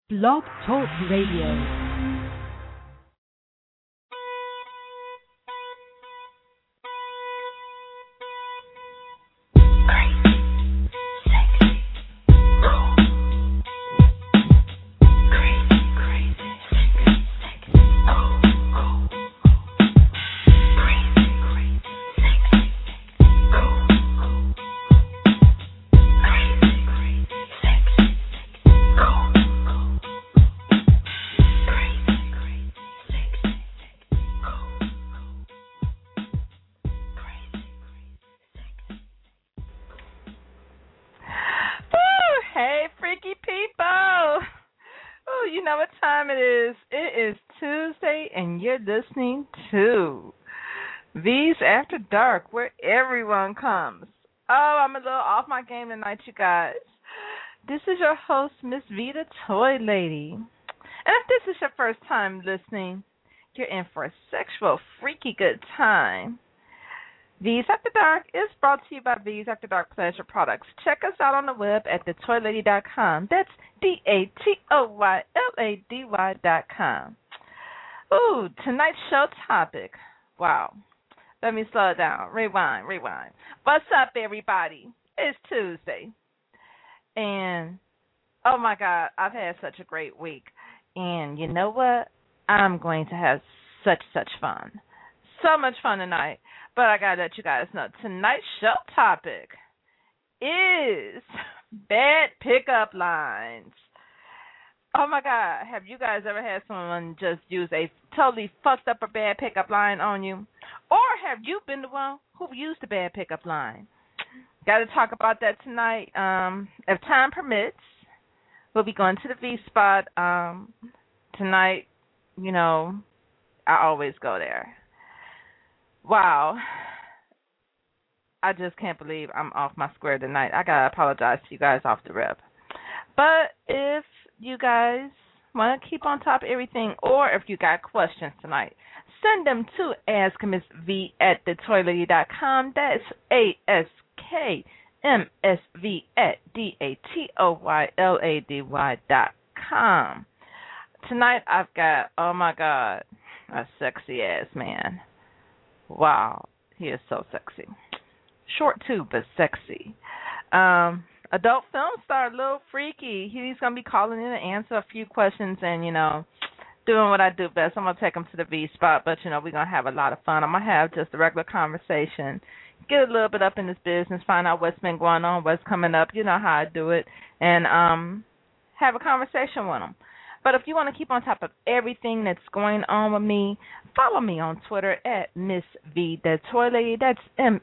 Blog Talk Radio. Listening to V's After Dark, where everyone comes. Oh, I'm a little off my game tonight, you guys. This is your host, Miss V, the Toy Lady. And if this is your first time listening, you're in for a sexual, freaky good time. V's After Dark is brought to you by V's After Dark Pleasure Products. Check us out on the web at thetoylady.com. That's DATOYLADY.com. Ooh, tonight's show topic. Wow. Let me slow it down. Rewind. What's up, everybody? It's Tuesday. And, oh, my God, I've had such a great week. And you know what? I'm going to have such fun. So much fun tonight. But I got to let you guys know, tonight's show topic is bad pickup lines. Oh, my God. Have you guys ever had someone just use a totally fucked up or bad pickup line on you? Or have you been the one who used a bad pickup line? Got to talk about that tonight. If time permits, we'll be going to the V-Spot tonight. You know, I always go there. Wow. I just can't believe I'm off my square tonight. I got to apologize to you guys off the rip. But if you guys want to keep on top of everything, or if you got questions tonight, send them to AskMsV@thetoylady.com. That's AskMsV@DATOYLADY.com. Tonight I've got, oh my God, a sexy ass man. Wow, he is so sexy. Short too, but sexy. Adult film star Lil Freaky. He's going to be calling in to answer a few questions and, you know, doing what I do best. I'm going to take him to the V-Spot, but, you know, we're going to have a lot of fun. I'm going to have just a regular conversation, get a little bit up in this business, find out what's been going on, what's coming up, you know how I do it, and have a conversation with him. But if you want to keep on top of everything that's going on with me, follow me on Twitter at Miss V, the Toy Lady. That's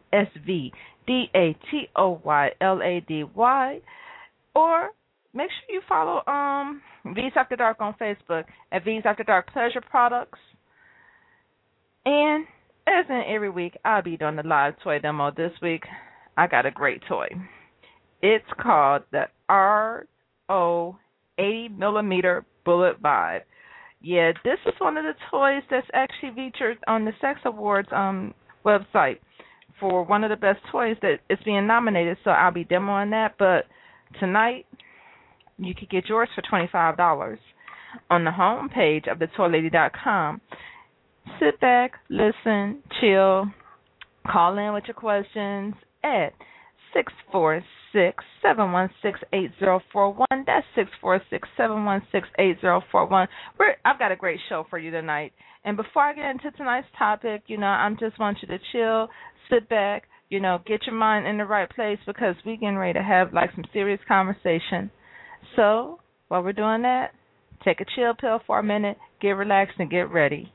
MSVDATOYLADY. Or make sure you follow V's After Dark on Facebook at V's After Dark Pleasure Products. And as in every week, I'll be doing the live toy demo this week. I got a great toy. It's called the RO 80mm Bullet Vibe. Yeah, this is one of the toys that's actually featured on the Sex Awards website for one of the best toys that is being nominated, so I'll be demoing that. But tonight, you can get yours for $25 on the home page of thetoylady.com. Sit back, listen, chill, call in with your questions at 646-716-8041. That's 646-716-8041. I've got a great show for you tonight. And before I get into tonight's topic, you know, I just want you to chill, sit back, you know, get your mind in the right place because we're getting ready to have, like, some serious conversation. So, while we're doing that, take a chill pill for a minute, get relaxed, and get ready.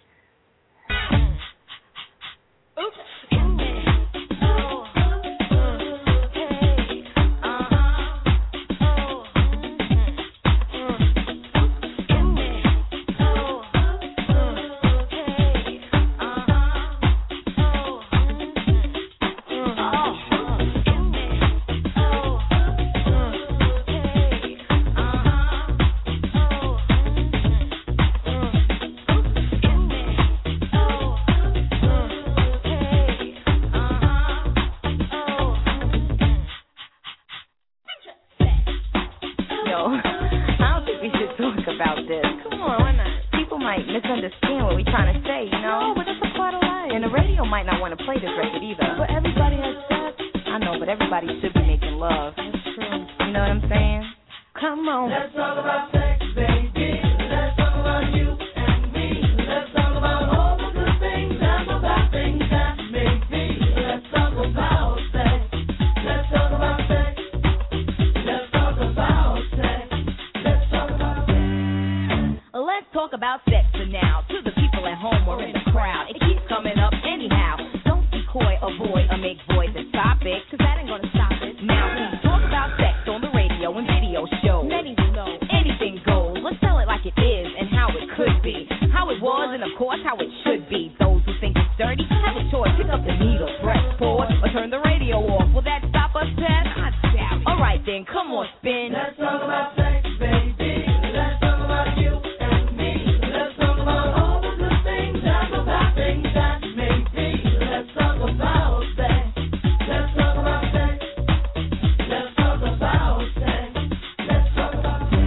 about this. Come on, why not? People might misunderstand what we're trying to say, you know? No, but that's a part of life. And the radio might not want to play this record either. But everybody has sex. I know, but everybody should be making love. That's true. You know what I'm saying? Come on. Let's talk about sex, baby. Let's talk about you and me. Let's talk about all the good things and the bad things that may be. Let's talk about sex. Let's talk about sex. Let's talk about sex. Let's talk about sex. Let's talk about sex for now. To the people at home or in the crowd, it keeps coming up anyhow. Don't decoy, avoid, or make void the topic, cause that ain't gonna stop it. Now we talk about sex on the radio and video shows. Many will know. Anything goes. Let's tell it like it is and how it could be. How it was and of course how it should be. Those who think it's dirty have a choice. Pick up the needle, press pause, or turn the radio off. Will that stop us, Pat? I doubt it. Alright then, come on, spin. Let's talk about sex, baby. Let's talk about you and me. Let's talk about all the good things and the bad things that may be. Let's talk about sex. Let's talk about sex. Let's talk about sex. Let's talk about sex.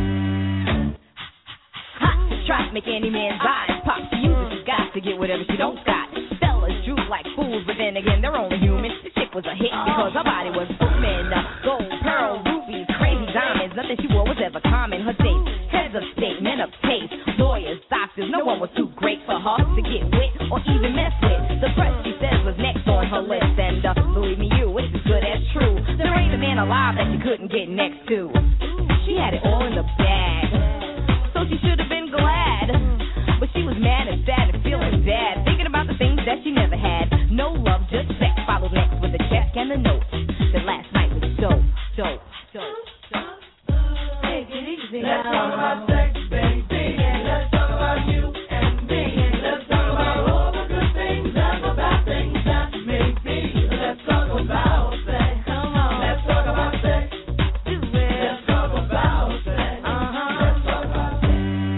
Hot strike, make any man's eyes pop. She uses she got to get whatever she don't got. Fellas droop like fools, but then again, they're only human. The chick was a hit because her body was booming. Gold, pearl, rubies, crazy diamonds. Nothing she wore was ever common. Her dates, heads of state, men of taste, lawyers, doctors. No one was too great for her to get with or even mess with. The press, she says, was next on her list. And believe me, you, it's as good as true. There ain't a man alive that she couldn't get next to. She had it all in the bag, so she should have been glad. But she was mad and sad and feeling bad, thinking about the things that she never had. No love, just sex. Followed next with a check and a note. That last night was dope, dope, dope, dope. Take it easy Let's now. talk about sex, baby. Let's talk about you and me. Let's talk about all the good things and the bad things that may be. Let's talk about sex. Come on. Let's talk about sex. Do it. Let's talk about sex. Let's talk about sex.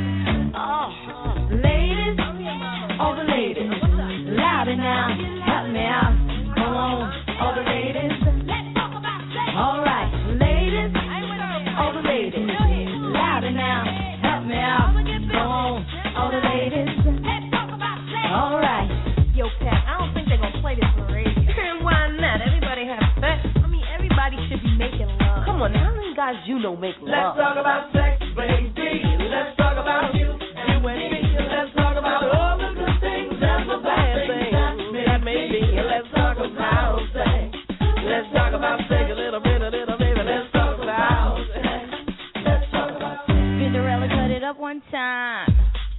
Ladies, all the ladies, louder now, help me out. Come on, all the ladies. All right, ladies, all the ladies, louder now, help me out. Come on, all the ladies. All right. Yo, Pat, I don't think they're gonna play this on the radio. Why not? Everybody has sex. I mean, everybody should be making love. Come on, how many guys you know make love? Let's talk about sex, baby. Let's talk about you and me. Let's talk about all the good things and the bad things that may be. Let's talk about sex. Let's talk about sex a little bit, baby. Let's talk about sex. Let's talk about sex. Cinderella cut it up one time.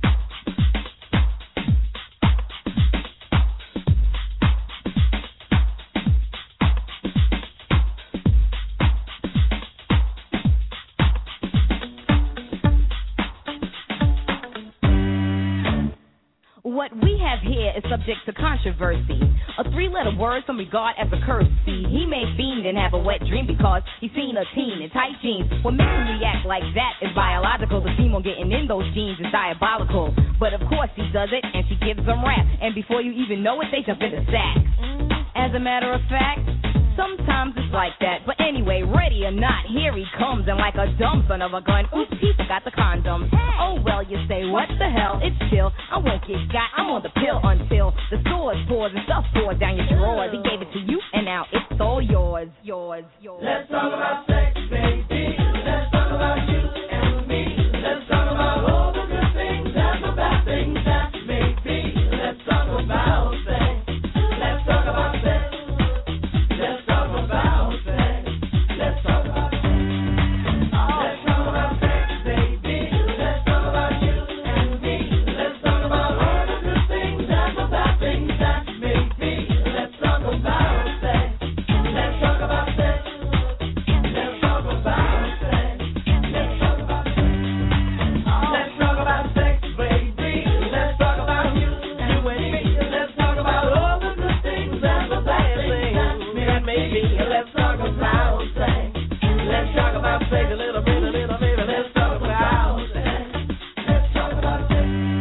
What we have here is subject to controversy. A three-letter word some regard as a courtesy. He may fiend and have a wet dream because he's seen a teen in tight jeans. What makes him react like that is biological. The theme on getting in those jeans is diabolical. But of course he does it, and she gives them rap. And before you even know it, they jump into sack. As a matter of fact, sometimes it's like that. But anyway, ready or not, here he comes. And like a dumb son of a gun, oops, he forgot the condom. Oh, well, you say, what the hell? It's chill. I won't get got. I'm on the pill until the stores pours and stuff pours down your drawers. He gave it to you, and now it's all yours. Yours, yours. Let's talk about sex, baby. Let's talk about you and me. Let's talk about all the good things and the bad things that may be. Let's talk about sex. Let's talk about sex. Let's talk about sex. Let's talk about sex. Let's talk about sex, baby. Let's talk about you and me. Let's talk about all the good things and the bad things that may be. Let's talk about sex. Let's talk about sex. Let's talk about sex. Let's talk about sex. Let's talk about sex, baby. Let's talk about you and me. Let's talk about all the good things and the bad things that may be. Let's talk about sex. Let's talk about sex a little bit, baby. Let's talk about sex. Let's talk about sex.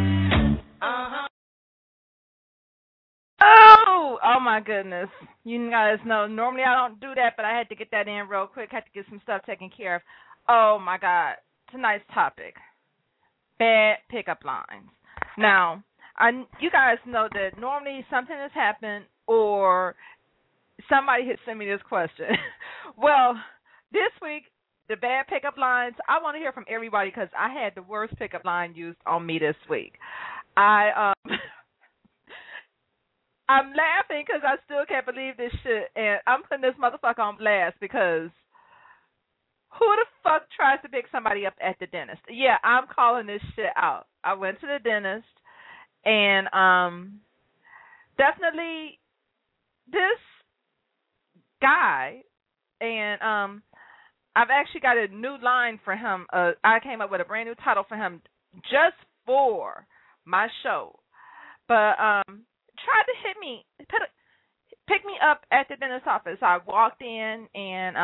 Oh my goodness. You guys know, normally I don't do that, but I had to get that in real quick. Had to get some stuff taken care of. Oh my God. Tonight's topic. bad pickup lines. Now, you guys know that normally something has happened or somebody had sent me this question. Well, this week, the bad pickup lines, I want to hear from everybody because I had the worst pickup line used on me this week. I'm laughing because I still can't believe this shit, and I'm putting this motherfucker on blast because who the fuck tries to pick somebody up at the dentist? Yeah, I'm calling this shit out. I went to the dentist, and definitely this guy, and I've actually got a new line for him. I came up with a brand new title for him just for my show. But tried to pick me up at the dentist's office. I walked in, and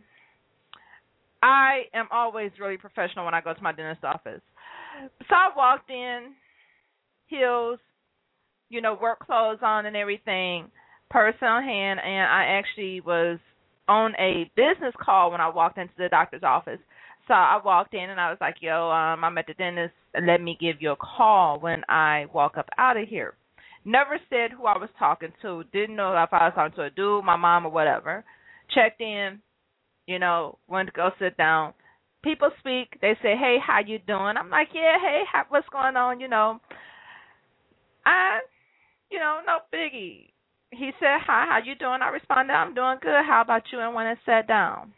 I am always really professional when I go to my dentist's office. So I walked in, heels, work clothes on and everything, purse on hand, and I actually was on a business call when I walked into the doctor's office. So I walked in and I was like, yo, I'm at the dentist. Let me give you a call when I walk up out of here. Never said who I was talking to. Didn't know if I was talking to a dude, my mom, or whatever. Checked in, went to go sit down. People speak. They say, hey, how you doing? I'm like, yeah, hey, what's going on? No biggie. He said, hi, how you doing? I responded, I'm doing good. How about you? And when I sat down.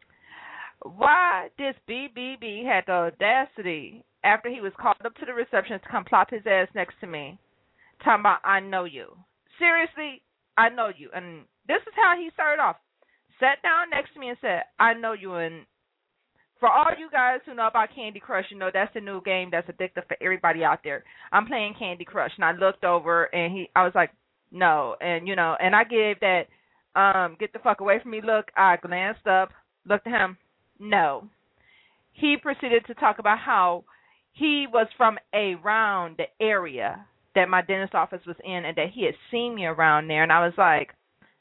Why this BBB had the audacity, after he was called up to the reception, to come plop his ass next to me, talking about, I know you. Seriously, I know you. And this is how he started off. Sat down next to me and said, I know you. And for all you guys who know about Candy Crush, that's the new game that's addictive for everybody out there. I'm playing Candy Crush, and I looked over, and I was like, no. And, and I gave that get the fuck away from me look. I glanced up, looked at him. No. He proceeded to talk about how he was from around the area that my dentist office was in and that he had seen me around there. And I was like,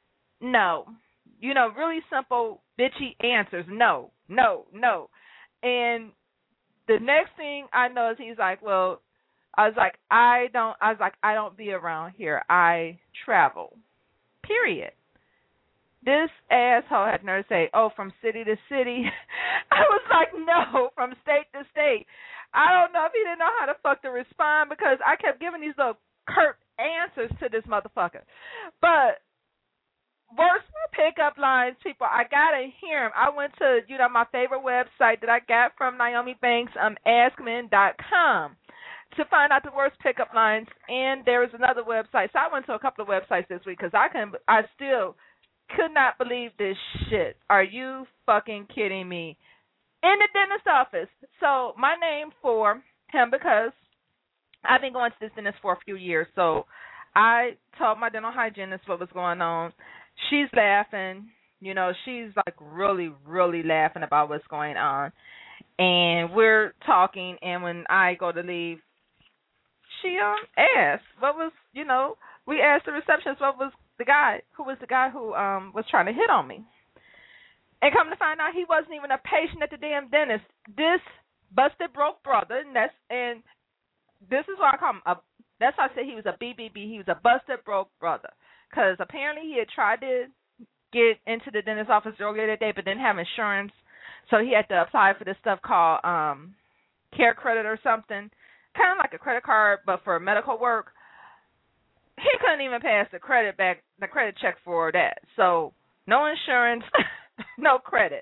no. Really simple, bitchy answers. No, no, no. And the next thing I know is he's like, well, I was like, I don't be around here. I travel. Period. This asshole had nerve to say, oh, from city to city. I was like, no, from state to state. I don't know if he didn't know how the fuck to respond because I kept giving these little curt answers to this motherfucker. But worst pickup lines, people, I got to hear him. I went to, my favorite website that I got from Naomi Banks, askmen.com, to find out the worst pickup lines. And there was another website. So I went to a couple of websites this week because I still could not believe this shit. Are you fucking kidding me? In the dentist office. So my name for him, because I've been going to this dentist for a few years, so I told my dental hygienist what was going on. She's laughing. She's like really, really laughing about what's going on. And we're talking, and when I go to leave, she asked what was, we asked the receptionist what was the guy who was trying to hit on me. And come to find out, he wasn't even a patient at the damn dentist. This busted broke brother, and this is why I call him that's why I say he was a BBB. He was a busted broke brother, because apparently he had tried to get into the dentist's office earlier that day, but didn't have insurance, so he had to apply for this stuff called Care Credit or something, kind of like a credit card, but for medical work. He couldn't even pass the credit check for that. So no insurance, no credit.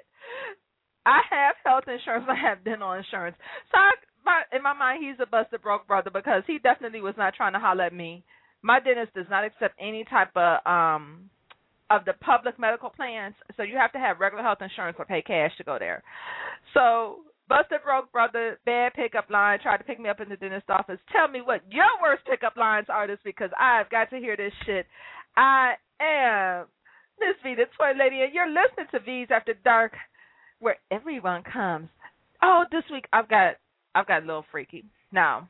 I have health insurance. I have dental insurance. So in my mind, he's a busted broke brother because he definitely was not trying to holler at me. My dentist does not accept any type of the public medical plans, so you have to have regular health insurance or pay cash to go there. So busted broke brother, bad pickup line, tried to pick me up in the dentist office. Tell me what your worst pickup lines are this week, because I've got to hear this shit. I am Miss V, the Toy Lady, and you're listening to V's After Dark, where everyone comes. Oh, this week I've got a little freaky. Now,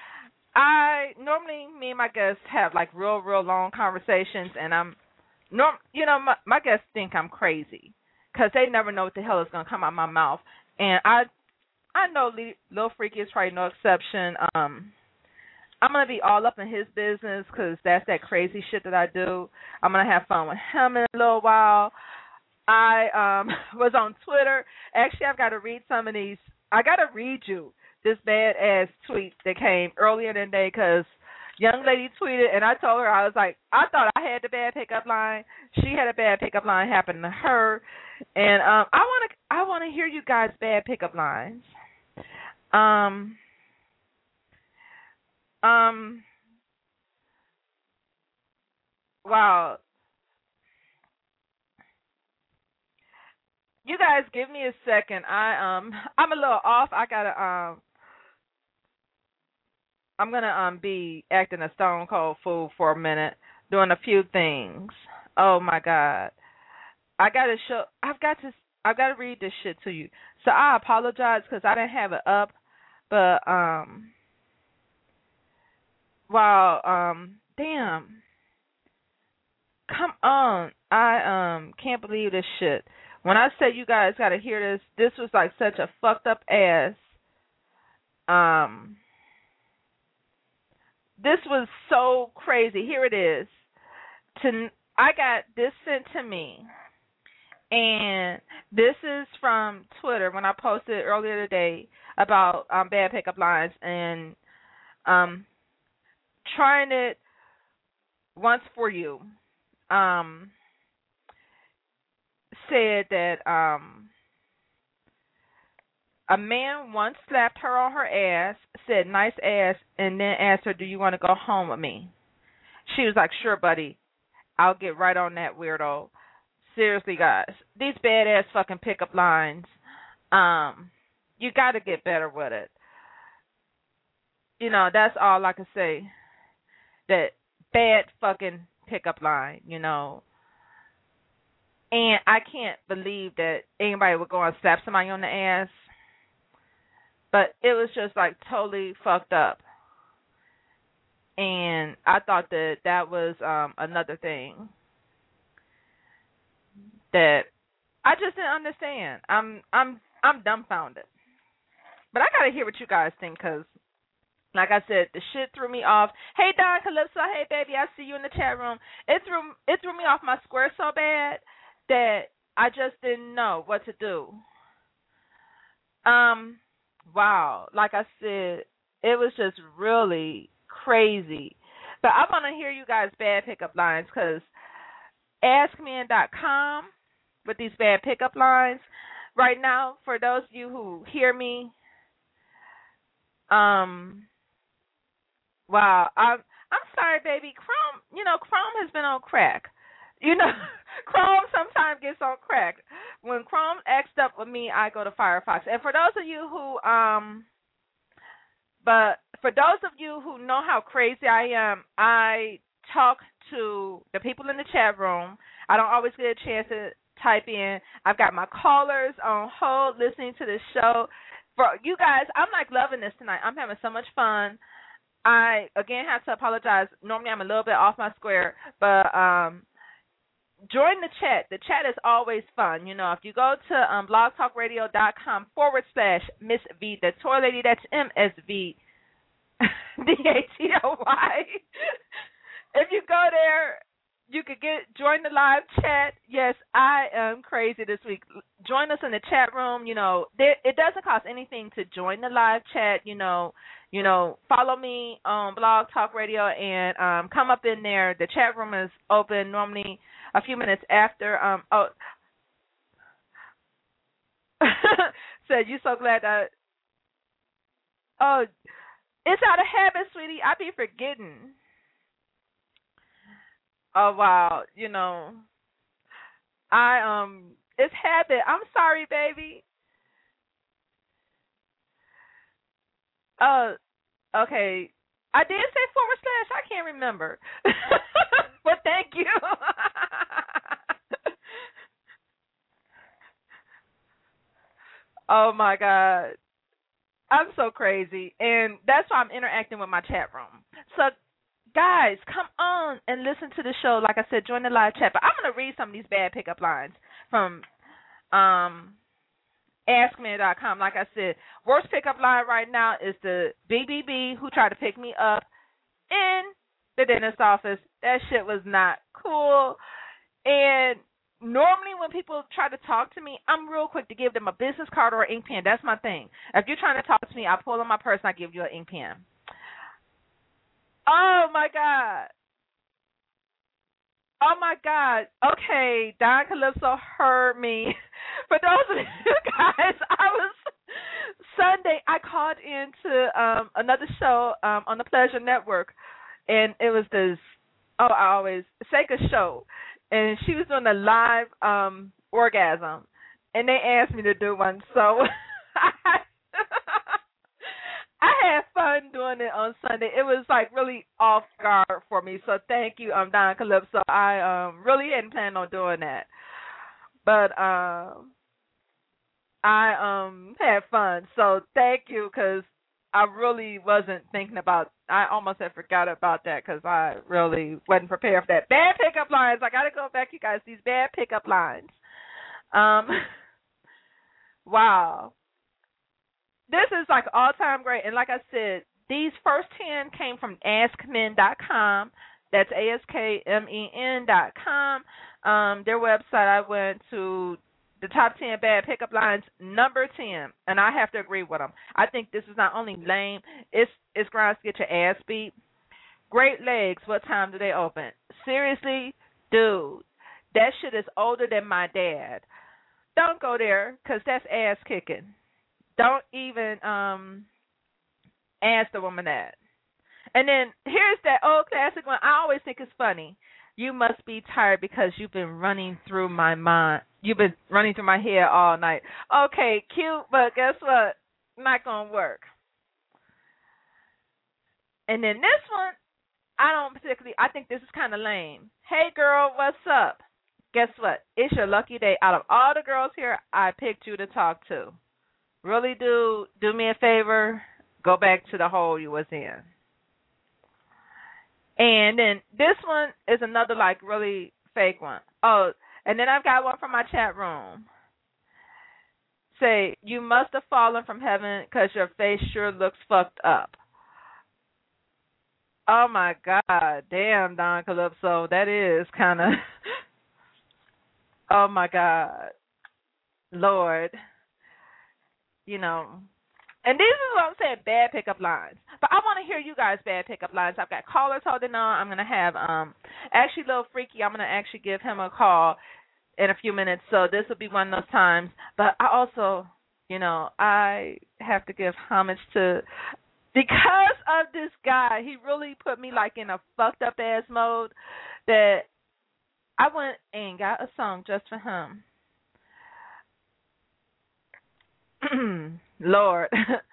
me and my guests have like real long conversations, and my guests think I'm crazy because they never know what the hell is going to come out of my mouth. And I I know Lil Freaky is probably no exception. I'm going to be all up in his business because that's that crazy shit that I do. I'm going to have fun with him in a little while. I was on Twitter. Actually, I've got to read some of these. I got to read you this badass tweet that came earlier in the day because young lady tweeted, and I told her, I was like, I thought I had the bad pickup line. She had a bad pickup line happen to her. And I want to hear you guys' bad pickup lines. Wow. You guys give me a second. I'm a little off. I'm gonna be acting a stone cold fool for a minute, doing a few things. Oh my God. I've got to read this shit to you. So I apologize because I didn't have it up, but damn. Come on. I can't believe this shit. When I say you guys got to hear this, this was like such a fucked up ass. This was so crazy. Here it is. I got this sent to me. And this is from Twitter when I posted earlier today about bad pickup lines and trying it once for you. Said that a man once slapped her on her ass, said nice ass, and then asked her, do you want to go home with me? She was like, sure, buddy. I'll get right on that, weirdo. Seriously, guys. These badass fucking pickup lines, you got to get better with it. You know, that's all I can say. That bad fucking pickup line, you know. And I can't believe that anybody would go and slap somebody on the ass. But it was just like totally fucked up. And I thought that was another thing that I just didn't understand. I'm dumbfounded. But I gotta hear what you guys think, because like I said, the shit threw me off. Hey Don Calypso, hey baby, I see you in the chat room. It threw me off my square so bad that I just didn't know what to do. Wow, like I said, it was just really crazy. But I want to hear you guys' bad pickup lines, because AskMen.com with these bad pickup lines. Right now, for those of you who hear me, wow, I'm sorry, baby. Chrome has been on crack. Chrome sometimes gets on crack. When Chrome acts up with me, I go to Firefox. And for those of you who know how crazy I am, I talk to the people in the chat room. I don't always get a chance to type in. I've got my callers on hold listening to this show. For you guys, I'm like loving this tonight. I'm having so much fun. I, again, have to apologize. Normally I'm a little bit off my square, but join the chat. The chat is always fun. If you go to blogtalkradio.com/Miss V, the toy lady, that's MSV DATOY. If you go there, you could join the live chat. Yes, I am crazy this week. Join us in the chat room. It doesn't cost anything to join the live chat. Follow me on Blog Talk Radio and come up in there. The chat room is open normally a few minutes after. Said, you so glad that. Oh, it's out of habit, sweetie. I be forgetting. Oh, wow. It's habit. I'm sorry, baby. Okay. I did say / I can't remember. But thank you. Oh, my God. I'm so crazy. And that's why I'm interacting with my chat room. So, guys, come on and listen to the show. Like I said, join the live chat. But I'm going to read some of these bad pickup lines from AskMe.com. Like I said, worst pickup line right now is the BBB who tried to pick me up in the dentist office. That shit was not cool. And normally when people try to talk to me, I'm real quick to give them a business card or an ink pen. That's my thing. If you're trying to talk to me, I pull on my purse and I give you an ink pen. Oh, my God. Oh, my God. Okay, Don Calypso heard me. For those of you guys, Sunday, I called into another show on the Pleasure Network, and it was this, Sega show, and she was doing a live orgasm, and they asked me to do one, so I had fun doing it on Sunday. It was like really off guard for me. So thank you, Don Calypso. I really hadn't planned on doing that, but I had fun. So thank you, because I really wasn't thinking about. I almost had forgot about that because I really wasn't prepared for that. Bad pickup lines. I got to go back, you guys. These bad pickup lines. Wow. This is like all-time great. And like I said, these first 10 came from AskMen.com. That's AskMen.com. Their website, I went to the top 10 bad pickup lines, number 10. And I have to agree with them. I think this is not only lame, it's grounds to get your ass beat. Great legs, what time do they open? Seriously, dude, that shit is older than my dad. Don't go there, because that's ass kicking. Don't even ask the woman that. And then here's that old classic one. I always think it's funny. You must be tired because you've been running through my mind. You've been running through my head all night. Okay, cute, but guess what? Not going to work. And then this one, I think this is kind of lame. Hey, girl, what's up? Guess what? It's your lucky day. Out of all the girls here, I picked you to talk to. Really do me a favor, go back to the hole you was in. And then this one is another like really fake one. Oh, and then I've got one from my chat room. Say, you must have fallen from heaven because your face sure looks fucked up. Oh my God, damn, Don Calypso, that is kind of, oh my God, Lord. You know, and this is what I'm saying, bad pickup lines. But I want to hear you guys' bad pickup lines. I've got callers holding on. I'm going to have, actually, Lil Freaky, I'm going to actually give him a call in a few minutes. So this will be one of those times. But I also, you know, I have to give homage to, because of this guy, he really put me like in a fucked up ass mode that I went and got a song just for him. Lord.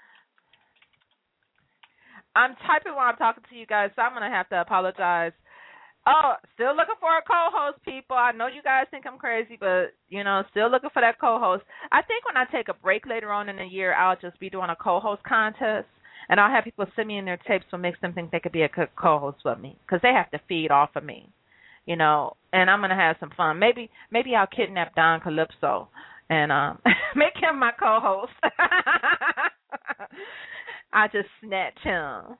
I'm typing while I'm talking to you guys, so I'm going to have to apologize. Oh, still looking for a co-host, people. I know you guys think I'm crazy, but, you know, still looking for that co-host. I think when I take a break later on in the year, I'll just be doing a co-host contest, and I'll have people send me in their tapes what makes them think they could be a co-host with me, because they have to feed off of me, you know, and I'm going to have some fun. Maybe I'll kidnap Don Calypso and make him my co-host. I just snatch him.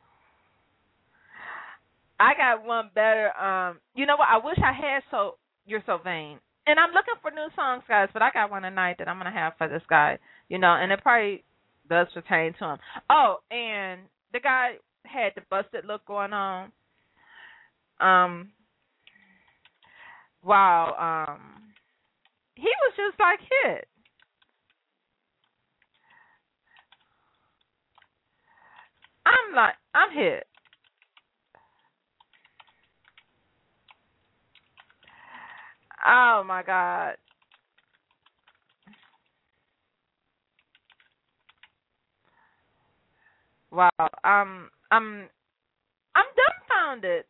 I got one better. You know what? I wish I had You're So Vain. And I'm looking for new songs, guys, but I got one tonight that I'm going to have for this guy, you know, and it probably does pertain to him. Oh, and the guy had the busted look going on. Wow. He was just like hit. I'm hit. Oh my God. Wow. I'm dumbfounded.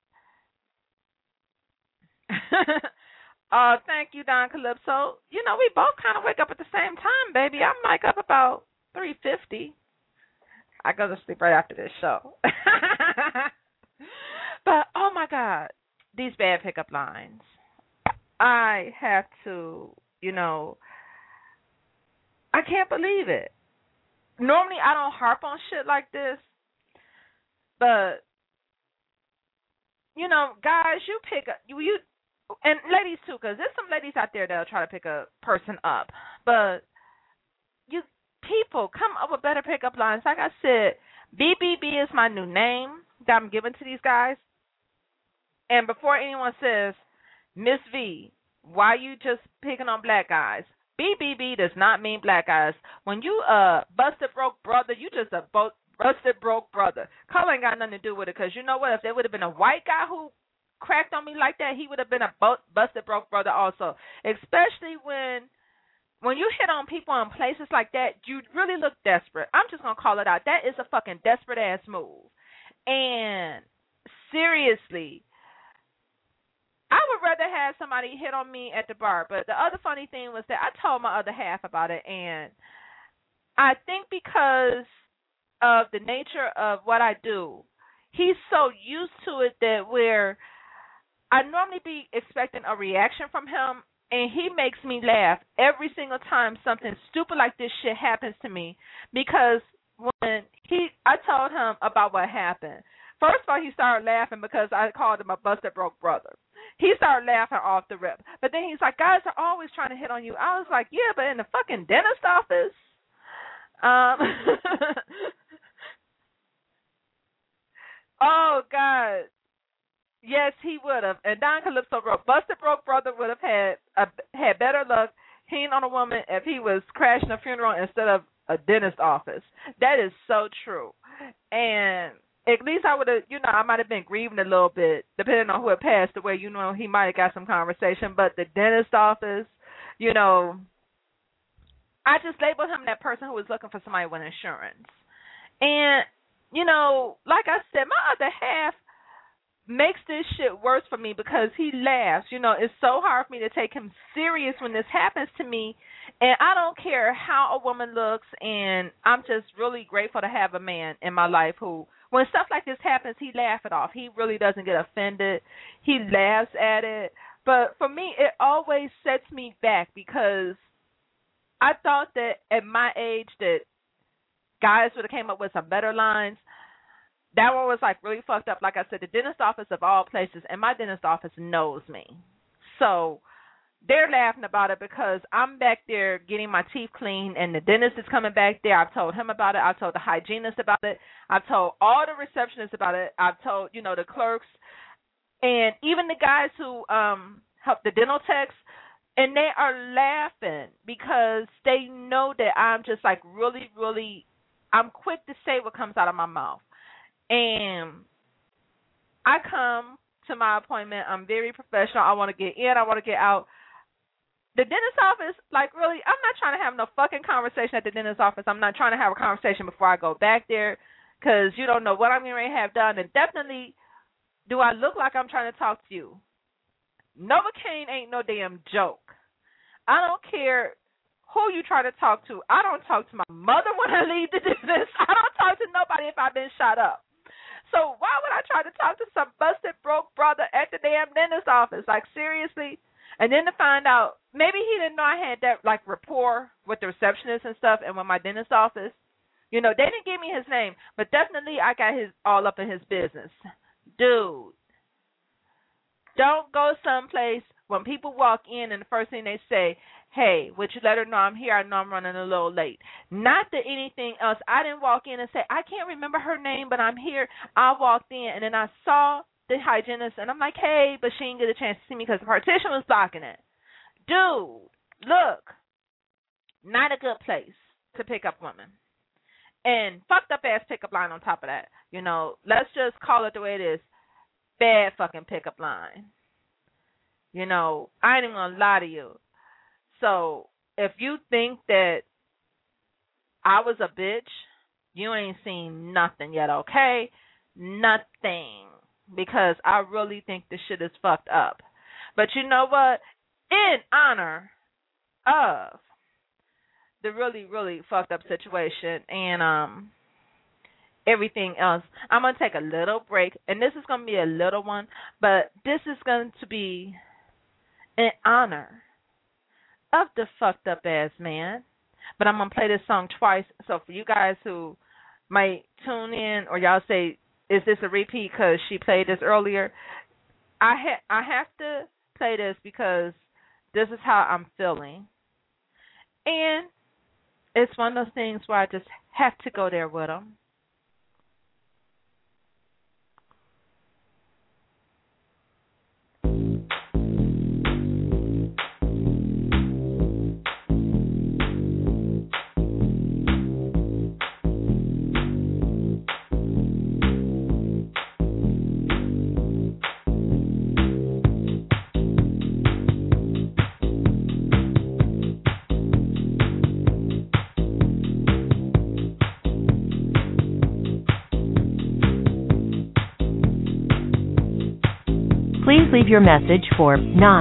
Thank you, Don Calypso. You know, we both kind of wake up at the same time, baby. I'm like up about 3:50. I go to sleep right after this show. But, oh, my God, these bad pickup lines. I have to, you know, I can't believe it. Normally, I don't harp on shit like this, but guys, you pick up you and ladies too, because there's some ladies out there that'll try to pick a person up, but you people come up with better pickup lines. Like I said, BBB is my new name that I'm giving to these guys. And before anyone says, Miss V, why you just picking on black guys? BBB does not mean black guys. When you busted broke brother, you just a busted broke brother. Color ain't got nothing to do with it, because you know what? If there would have been a white guy who cracked on me like that, he would have been a busted broke brother also. Especially when you hit on people in places like that, you really look desperate. I'm just going to call it out. That is a fucking desperate-ass move. And seriously, I would rather have somebody hit on me at the bar. But the other funny thing was that I told my other half about it, and I think because of the nature of what I do, he's so used to it that where I normally be expecting a reaction from him, and he makes me laugh every single time something stupid like this shit happens to me, because when I told him about what happened, first of all, he started laughing because I called him a busted broke brother. He started laughing off the rip. But then he's like, guys are always trying to hit on you. I was like, yeah, but in the fucking dentist office? Oh, God. Yes, he would have. And Don Calypso wrote, busted broke brother would have had better luck hitting on a woman if he was crashing a funeral instead of a dentist office. That is so true. And at least I would have, I might have been grieving a little bit, depending on who had passed away. He might have got some conversation. But the dentist office, I just labeled him that person who was looking for somebody with insurance. And, like I said, my other half makes this shit worse for me because he laughs. It's so hard for me to take him serious when this happens to me. And I don't care how a woman looks, and I'm just really grateful to have a man in my life who, when stuff like this happens, he laughs it off. He really doesn't get offended. He laughs at it. But for me, it always sets me back because I thought that at my age that guys would have came up with some better lines. That one was like really fucked up. Like I said, the dentist office of all places, and my dentist office knows me. So they're laughing about it because I'm back there getting my teeth cleaned, and the dentist is coming back there. I've told him about it. I've told the hygienist about it. I've told all the receptionists about it. I've told, the clerks, and even the guys who help the dental techs, and they are laughing because they know that I'm just like really, really, I'm quick to say what comes out of my mouth. And I come to my appointment. I'm very professional. I want to get in. I want to get out. The dentist office, like really, I'm not trying to have no fucking conversation at the dentist office. I'm not trying to have a conversation before I go back there because you don't know what I'm going to have done. And definitely, do I look like I'm trying to talk to you? Novocaine ain't no damn joke. I don't care who you try to talk to. I don't talk to my mother when I leave the dentist. I don't talk to nobody if I've been shot up. So why would I try to talk to some busted broke brother at the damn dentist office? Like, seriously? And then to find out, maybe he didn't know I had that, like, rapport with the receptionist and stuff and with my dentist office. They didn't give me his name, but definitely I got his all up in his business. Dude, don't go someplace when people walk in and the first thing they say, hey, would you let her know I'm here? I know I'm running a little late. Not that anything else. I didn't walk in and say, I can't remember her name, but I'm here. I walked in, and then I saw the hygienist, and I'm like, hey, but she didn't get a chance to see me because the partition was blocking it. Dude, look, not a good place to pick up women. And fucked up-ass pickup line on top of that. Let's just call it the way it is. Bad fucking pickup line. I ain't even going to lie to you. So if you think that I was a bitch, you ain't seen nothing yet, okay? Nothing. Because I really think this shit is fucked up. But you know what? In honor of the really, really fucked up situation and everything else, I'm going to take a little break. And this is going to be a little one, but this is going to be in honor of the fucked up ass man but I'm gonna play this song twice. So for you guys who might tune in or y'all say, "Is this a repeat?" Because she played this earlier. I have to play this because this is how I'm feeling, and it's one of those things where I just have to go there with them. Please leave your message for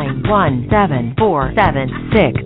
917476.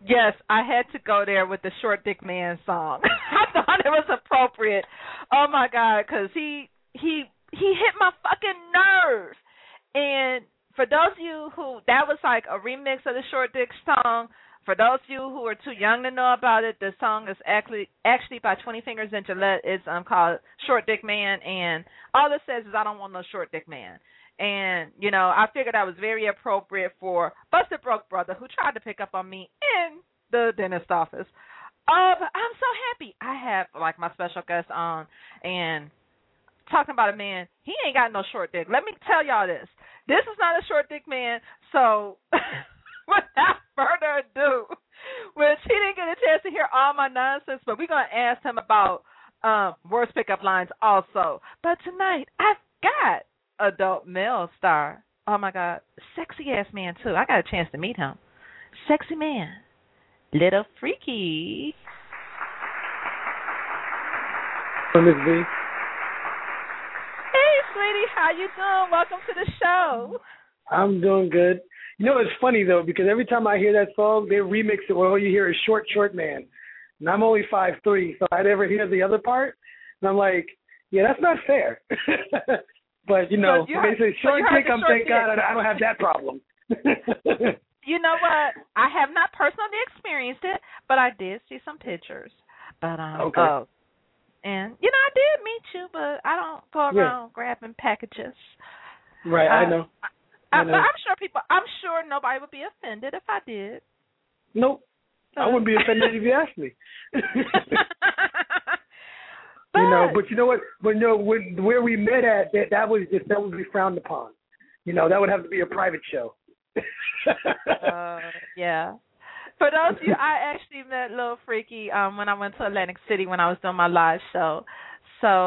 Yes, I had to go there with the Short Dick Man song. I thought it was appropriate. Oh my God, because he hit my fucking nerves. And for those of you who that was like a remix of the Short Dick song. For those of you who are too young to know about it, the song is actually by 20 Fingers and Gillette. It's called Short Dick Man, and all it says is I don't want no short dick man. And, you know, I figured that was very appropriate for Busted Broke Brother, who tried to pick up on me in the dentist office. But I'm so happy I have, like, my special guest on, and talking about a man, he ain't got no short dick. Let me tell y'all this. This is not a short dick man, so without further ado, which he didn't get a chance to hear all my nonsense, but we're going to ask him about worst pickup lines also. But tonight, I've got adult male star. Oh my God, sexy ass man too. I got a chance to meet him. Sexy man, Little Freaky. Miss V. Hey, sweetie, how you doing? Welcome to the show. I'm doing good. You know, it's funny though, because every time I hear that song, they remix it where all you hear is short man, and I'm only 5'3", so I never hear the other part, and I'm like, yeah, that's not fair. But, you know, when they say short dick, I'm thank God I don't have that problem. You know what? I have not personally experienced it, but I did see some pictures. But okay. And, you know, I did meet you, but I don't go around grabbing packages. Right, I know. But I'm sure nobody would be offended if I did. Nope. I wouldn't be offended if you asked me. You know, but you know what? But no, where we met at, that would be frowned upon. You know, that would have to be a private show. Yeah. For those of you, I actually met Lil Freaky when I went to Atlantic City when I was doing my live show. So,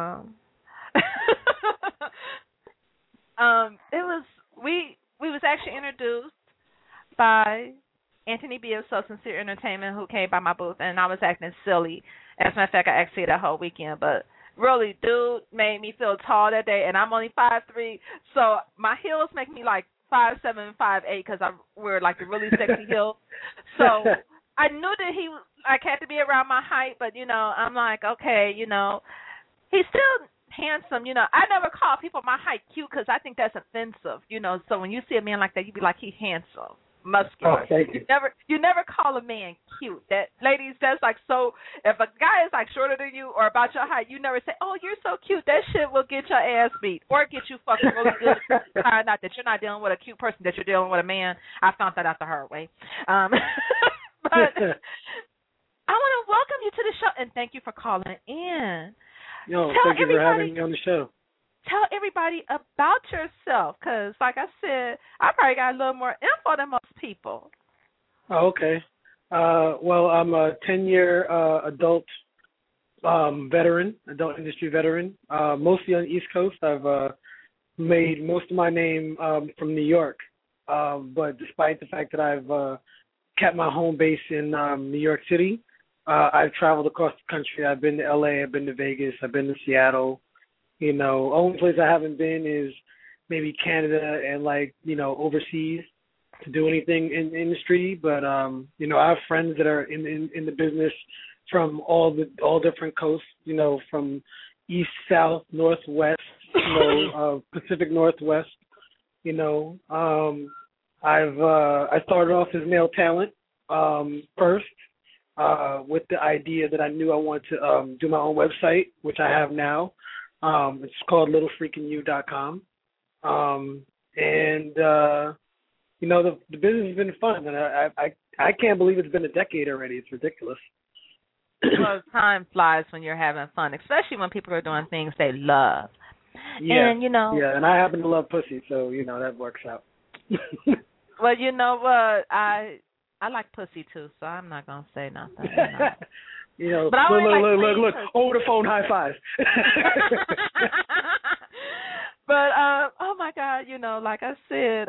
it was we was actually introduced by Anthony B of So Sincere Entertainment, who came by my booth, and I was acting silly. As a matter of fact, I actually that whole weekend, but really, dude made me feel tall that day, and I'm only 5'3", so my heels make me like 5'7", 5'8", because I wear like the really sexy heels. So I knew that he like had to be around my height, but you know, I'm like, okay, you know, he's still handsome. You know, I never call people my height cute because I think that's offensive. You know, so when you see a man like that, you be like, he's handsome. Muscular. Oh, thank you. You never call a man cute. That ladies, that's like, so if a guy is like shorter than you or about your height, you never say, oh, you're so cute. That shit will get your ass beat or get you fucking really good. Find out that you're not dealing with a cute person, that you're dealing with a man. I found that out the hard way. But I want to welcome you to the show and thank you for calling in. Yo, thank you for having me on the show. Tell everybody about yourself, because, like I said, I probably got a little more info than most people. Oh, okay. Well, I'm a 10-year adult industry veteran, mostly on the East Coast. I've made most of my name from New York, but despite the fact that I've kept my home base in New York City, I've traveled across the country. I've been to L.A., I've been to Vegas, I've been to Seattle. You know, only place I haven't been is maybe Canada and, like, you know, overseas to do anything in the industry. But, you know, I have friends that are in the business from all different coasts, you know, from east, south, northwest, you know, Pacific Northwest. You know, I started off as male talent first with the idea that I knew I wanted to do my own website, which I have now. It's called littlefreakingyou.com. And you know, the business has been fun, and I can't believe it's been a decade already. It's ridiculous. Well, time flies when you're having fun, especially when people are doing things they love. Yeah, and, you know, yeah, and I happen to love pussy, so, you know, that works out. Well, you know what? I like pussy, too, so I'm not going to say nothing. You know, but look, over the phone high fives. But, oh, my God, you know, like I said,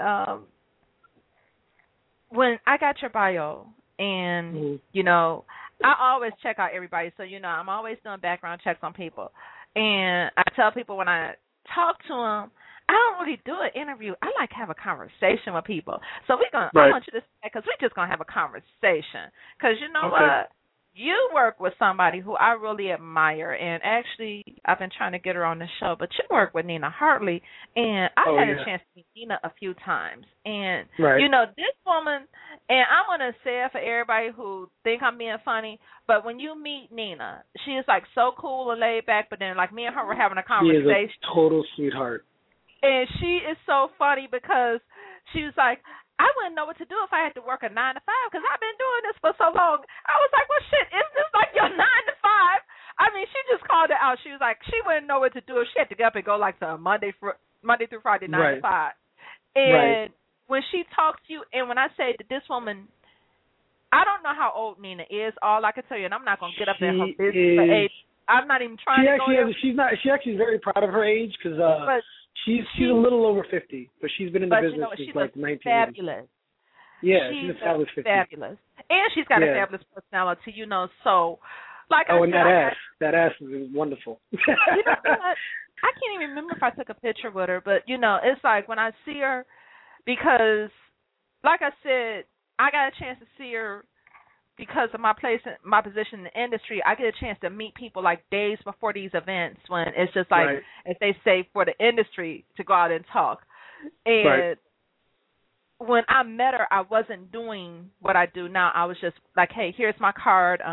when I got your bio and, you know, I always check out everybody. So, you know, I'm always doing background checks on people. And I tell people when I talk to them, I don't really do an interview. I like to have a conversation with people. So I want you to say, because we're just gonna have a conversation. Because you know what, you work with somebody who I really admire, and actually I've been trying to get her on the show. But you work with Nina Hartley, and I had a chance to meet Nina a few times, and you know this woman. And I'm gonna say it for everybody who think I'm being funny, but when you meet Nina, she is like so cool and laid back. But then, like me and her were having a conversation. She is a total sweetheart. And she is so funny because she was like, I wouldn't know what to do if I had to work a 9 to 5 because I've been doing this for so long. I was like, well, shit, isn't this like your 9 to 5? I mean, she just called it out. She was like, she wouldn't know what to do if she had to get up and go like to Monday through Friday, 9 to 5. And when she talks to you, and when I say that this woman, I don't know how old Nina is. All I can tell you, and I'm not going to get up in her business for age. I'm not even trying to go there. She actually is very proud of her age because she's a little over 50, but she's been in the business since like 19. Fabulous. Yeah, she's a fabulous 50. Fabulous, and she's got a fabulous personality, you know. So, like, and that ass is wonderful. You know what? I can't even remember if I took a picture with her, but you know, it's like when I see her, because, like I said, I got a chance to see her. Because of my position in the industry, I get a chance to meet people like days before these events when it's just like, as they say, for the industry to go out and talk. And when I met her, I wasn't doing what I do now. I was just like, hey, here's my card.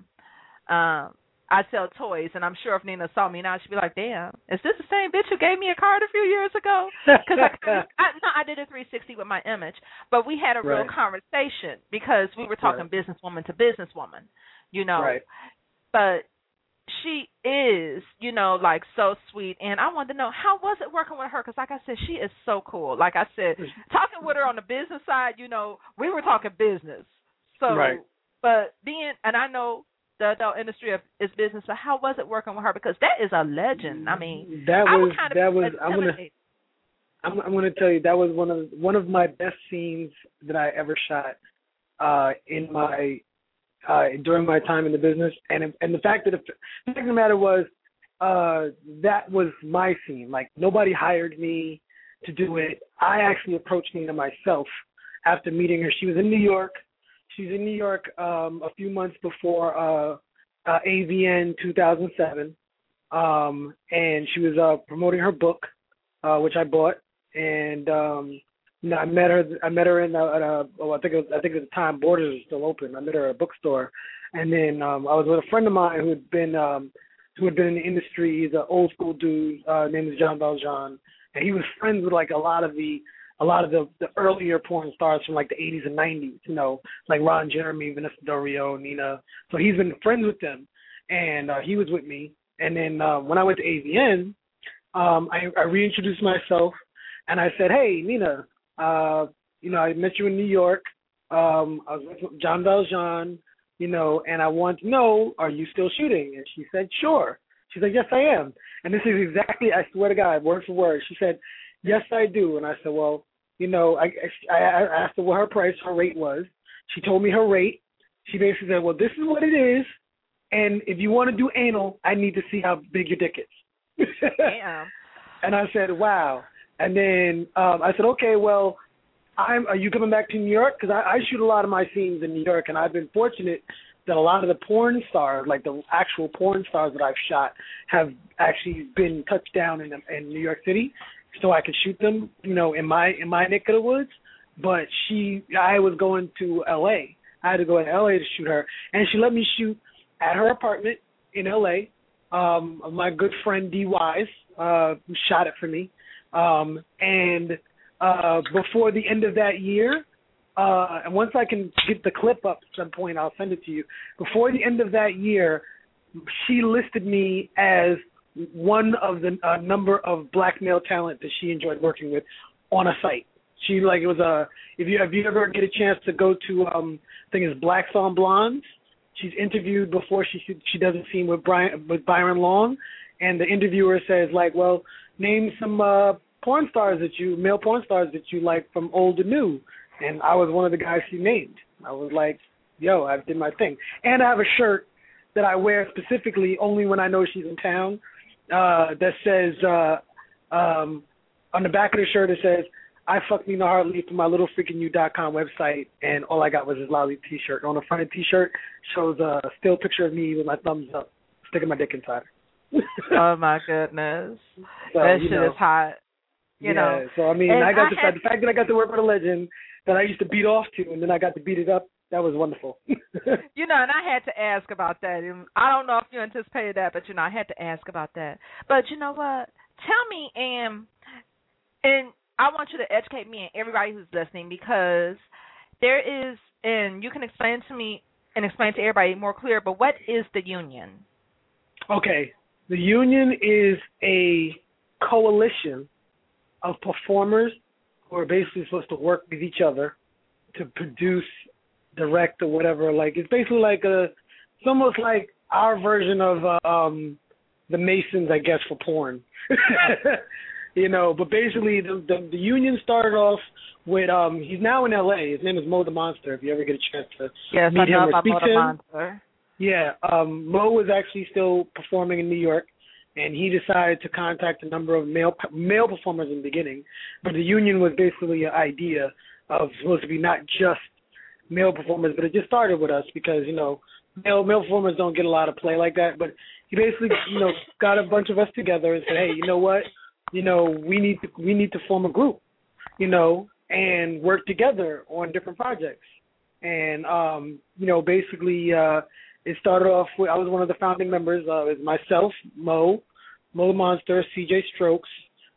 I sell toys, and I'm sure if Nina saw me now, she'd be like, damn, is this the same bitch who gave me a card a few years ago? Because I did a 360 with my image, but we had a real conversation because we were talking businesswoman to businesswoman, you know. But she is, you know, like so sweet, and I wanted to know, how was it working with her? Because like I said, she is so cool. Like I said, talking with her on the business side, you know, we were talking business. So, but and I know the adult industry is business. So how was it working with her? Because that is a legend. I mean, I'm going to tell you, that was one of my best scenes that I ever shot in my during my time in the business. And the fact of the matter was that was my scene. Like, nobody hired me to do it. I actually approached Nina myself after meeting her. She was in New York. She was in New York a few months before AVN 2007, and she was promoting her book, which I bought. And I met her in I think at the time Borders was still open. I met her at a bookstore, and then I was with a friend of mine who had been in the industry. He's an old school dude. Name is John Valjean, and he was friends with like a lot of the earlier porn stars from like the 80s and 90s, you know, like Ron Jeremy, Vanessa Del Rio, Nina. So he's been friends with them, and he was with me. And then when I went to AVN, I reintroduced myself, and I said, hey, Nina, you know, I met you in New York. I was with John Valjean, you know, and I want to know, are you still shooting? And she said, sure. She said, yes, I am. And this is exactly, I swear to God, word for word. She said, yes, I do. And I said, well, you know, I asked her what her rate was. She told me her rate. She basically said, well, this is what it is, and if you want to do anal, I need to see how big your dick is. Damn. And I said, wow. And then I said, okay, well, are you coming back to New York? Because I shoot a lot of my scenes in New York, and I've been fortunate that a lot of the porn stars, like the actual porn stars that I've shot, have actually been touched down in New York City, so I could shoot them, you know, in my neck of the woods. But I was going to L.A. I had to go to L.A. to shoot her, and she let me shoot at her apartment in L.A. My good friend D. Wise shot it for me, and before the end of that year, and once I can get the clip up at some point, I'll send it to you. Before the end of that year, she listed me as one of the number of black male talent that she enjoyed working with on a site. She it was if you ever get a chance to go to I think it's Blacks on Blondes, she's interviewed before she does a scene with Byron Long, and the interviewer says like, well, name some male porn stars that you like from old to new, and I was one of the guys she named. I was like, yo, I did my thing, and I have a shirt that I wear specifically only when I know she's in town. That says on the back of the shirt it says, I fucked Nina Hartley for my littlefreakingyou.com website, and all I got was this lousy T-shirt. On the front of the T-shirt shows a still picture of me with my thumbs up, sticking my dick inside her. Oh my goodness, so, that shit is hot. You know. So I mean, I got the fact that I got to work with a legend that I used to beat off to, and then I got to beat it up. That was wonderful. You know, and I had to ask about that. And I don't know if you anticipated that, but you know, I had to ask about that. But you know what? Tell me, and I want you to educate me and everybody who's listening, because there is, and you can explain to me and explain to everybody more clear, but what is the union? Okay. The union is a coalition of performers who are basically supposed to work with each other to produce, direct, or whatever. Like, it's basically like it's almost like our version of the Masons, I guess, for porn. You know, but basically the union started off with he's now in LA. His name is Mo the Monster. If you ever get a chance to meet him or speak to him. Monster. Yeah, Mo was actually still performing in New York, and he decided to contact a number of male performers in the beginning. But the union was basically an idea of supposed to be not just male performers, but it just started with us because, you know, male performers don't get a lot of play like that. But he basically, you know, got a bunch of us together and said, hey, you know what? You know, we need to form a group, you know, and work together on different projects. And, you know, basically it started off with, I was one of the founding members. It was myself, Mo the Monster, CJ Strokes,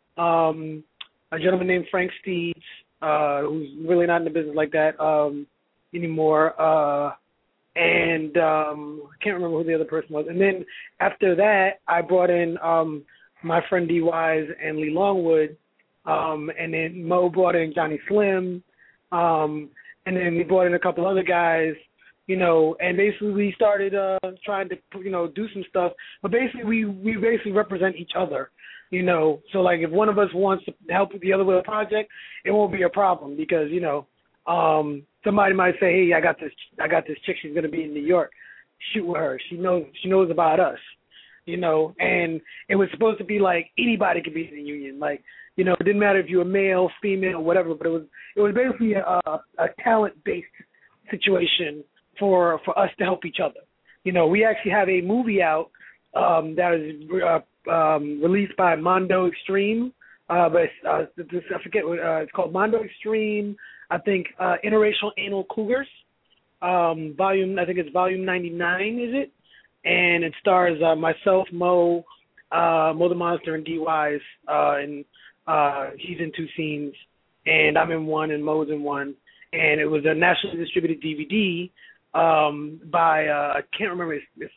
a gentleman named Frank Steeds, who's really not in the business like that anymore. And I can't remember who the other person was. And then after that, I brought in my friend D Wise and Lee Longwood, and then Mo brought in Johnny Slim, and then we brought in a couple other guys, you know, and basically we started trying to, you know, do some stuff. But basically we basically represent each other, you know. So like if one of us wants to help the other with a project, it won't be a problem because, you know, somebody might say, hey, I got this chick, she's gonna be in New York. Shoot with her. She knows about us. You know, and it was supposed to be like anybody could be in the union. Like, you know, it didn't matter if you were male, female, whatever, but it was basically a talent-based situation for us to help each other. You know, we actually have a movie out that is released by Mondo Extreme, but I forget what it's called. Mondo Extreme, I think, Interracial Anal Cougars, volume 99, is it? And it stars myself, Mo the Monster, and D Wise, and he's in 2 scenes, and I'm in 1, and Mo's in 1, and it was a nationally distributed DVD by I can't remember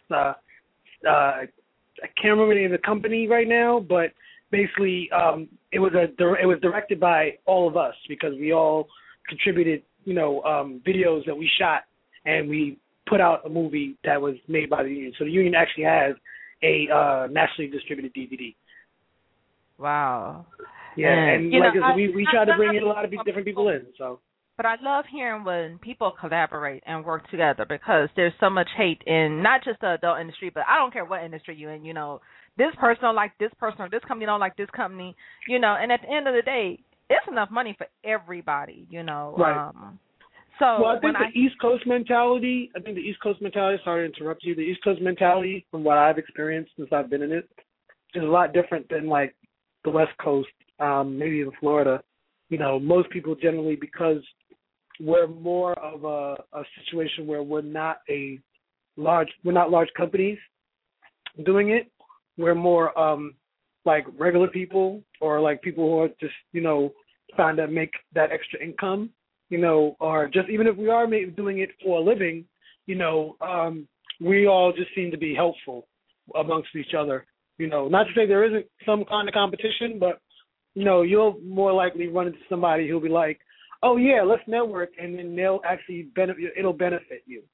I can't remember the name of the company right now, but basically it was directed by all of us because we all contributed, you know, videos that we shot, and we put out a movie that was made by the union. So the union actually has a nationally distributed DVD. Wow. Yeah, and like I said, we try to bring in a lot of different people in. So. But I love hearing when people collaborate and work together because there's so much hate in not just the adult industry, but I don't care what industry you're in. You know, this person don't like this person, or this company don't like this company. You know, and at the end of the day, it's enough money for everybody. You know. Right. So I think the East Coast mentality, sorry to interrupt you, the East Coast mentality, from what I've experienced since I've been in it, is a lot different than, like, the West Coast, maybe even Florida. You know, most people generally, because we're more of a situation where we're not large companies doing it. We're more like regular people or like people who are just, you know, trying to make that extra income. You know, or just even if we are doing it for a living, you know, we all just seem to be helpful amongst each other. You know, not to say there isn't some kind of competition, but, you know, you'll more likely run into somebody who'll be like, oh, yeah, let's network, and then they'll actually it'll benefit you.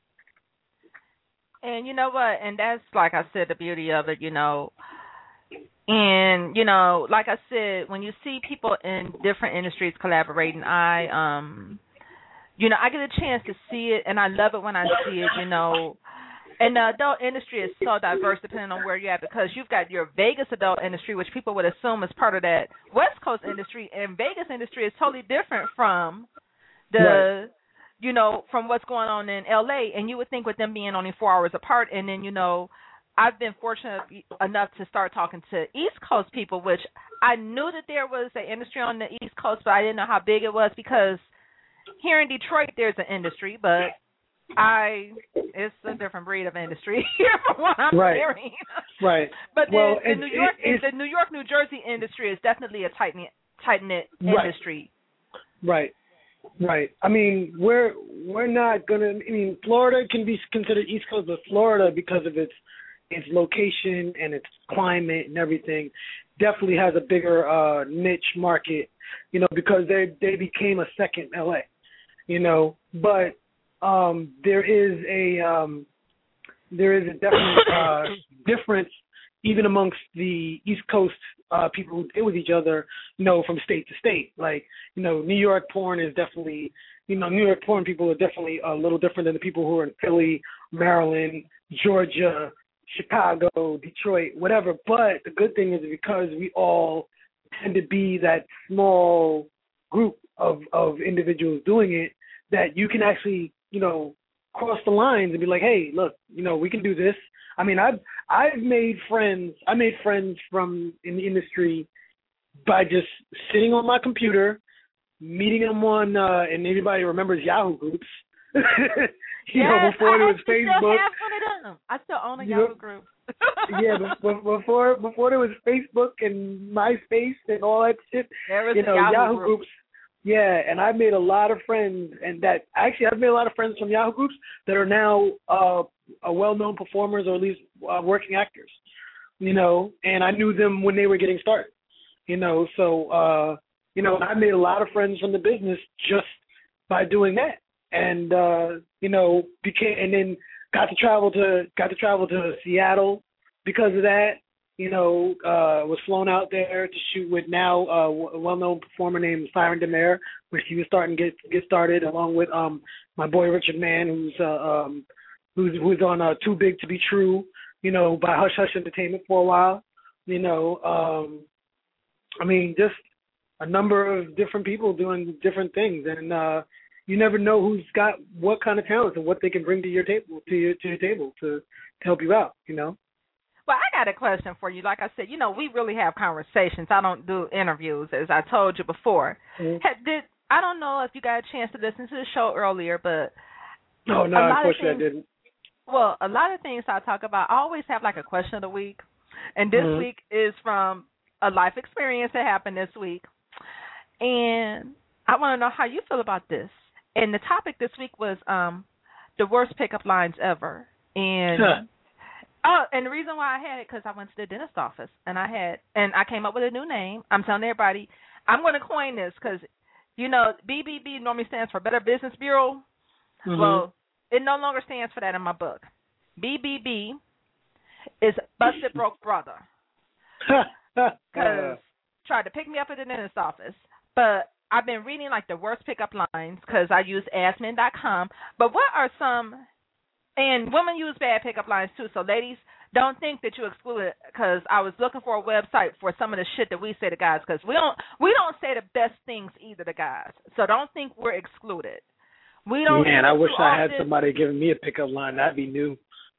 And you know what? And that's, like I said, the beauty of it, you know. And, you know, like I said, when you see people in different industries collaborating, you know, I get a chance to see it, and I love it when I see it, you know. And the adult industry is so diverse depending on where you're at, because you've got your Vegas adult industry, which people would assume is part of that West Coast industry, and Vegas industry is totally different from the, you know, from what's going on in LA. And you would think with them being only 4 hours apart, and then, you know, I've been fortunate enough to start talking to East Coast people, which I knew that there was an industry on the East Coast, but I didn't know how big it was, because here in Detroit there's an industry, but it's a different breed of industry here from what I'm hearing. Right. But the New York, New Jersey industry is definitely a tight-knit industry. Right. Right. I mean, we're not gonna. I mean, Florida can be considered East Coast, but Florida, because of its location and its climate and everything, definitely has a bigger niche market. You know, because they became a second LA. You know, but there is a definite difference even amongst the East Coast people who deal with each other, you know, from state to state. Like, you know, New York porn is definitely, you know, New York porn people are definitely a little different than the people who are in Philly, Maryland, Georgia, Chicago, Detroit, whatever. But the good thing is, because we all tend to be that small group of individuals doing it, that you can actually, you know, cross the lines and be like, hey, look, you know, we can do this. I mean, I've made friends. I made friends from in the industry by just sitting on my computer, meeting them on, and anybody remembers Yahoo groups. you know, before there was Facebook. I still have one of them. I still own a Yahoo group. Yeah, before there was Facebook and MySpace and all that shit, there was, you know, Yahoo groups. Yeah, and I've made a lot of friends, and I've made a lot of friends from Yahoo groups that are now well-known performers, or at least working actors, you know, and I knew them when they were getting started, you know, so, you know, I made a lot of friends from the business just by doing that, and, you know, and then got to travel to Seattle because of that. You know, was flown out there to shoot with now a well-known performer named Siren DeMare, where she was starting to get started, along with my boy Richard Mann, who's on Too Big to Be True, you know, by Hush Hush Entertainment for a while. You know, I mean, just a number of different people doing different things, and you never know who's got what kind of talent and what they can bring to your table to help you out. You know. Well, I got a question for you. Like I said, you know, we really have conversations. I don't do interviews, as I told you before. Mm-hmm. I don't know if you got a chance to listen to the show earlier, but no, unfortunately I didn't. Well, a lot of things I talk about, I always have like a question of the week, and this week is from a life experience that happened this week, and I want to know how you feel about this. And the topic this week was the worst pickup lines ever, and. Oh, and the reason why I had it, because I went to the dentist office, and I came up with a new name. I'm telling everybody, I'm going to coin this, because, you know, BBB normally stands for Better Business Bureau. Mm-hmm. Well, it no longer stands for that in my book. BBB is Busted Broke Brother. Because tried to pick me up at the dentist office. But I've been reading, like, the worst pickup lines, because I use AskMen.com. But what are some... And women use bad pickup lines, too. So, ladies, don't think that you exclude it, because I was looking for a website for some of the shit that we say to guys, because we don't say the best things either to guys. So don't think we're excluded. We don't. Man, I wish I had somebody giving me a pickup line. That'd be new.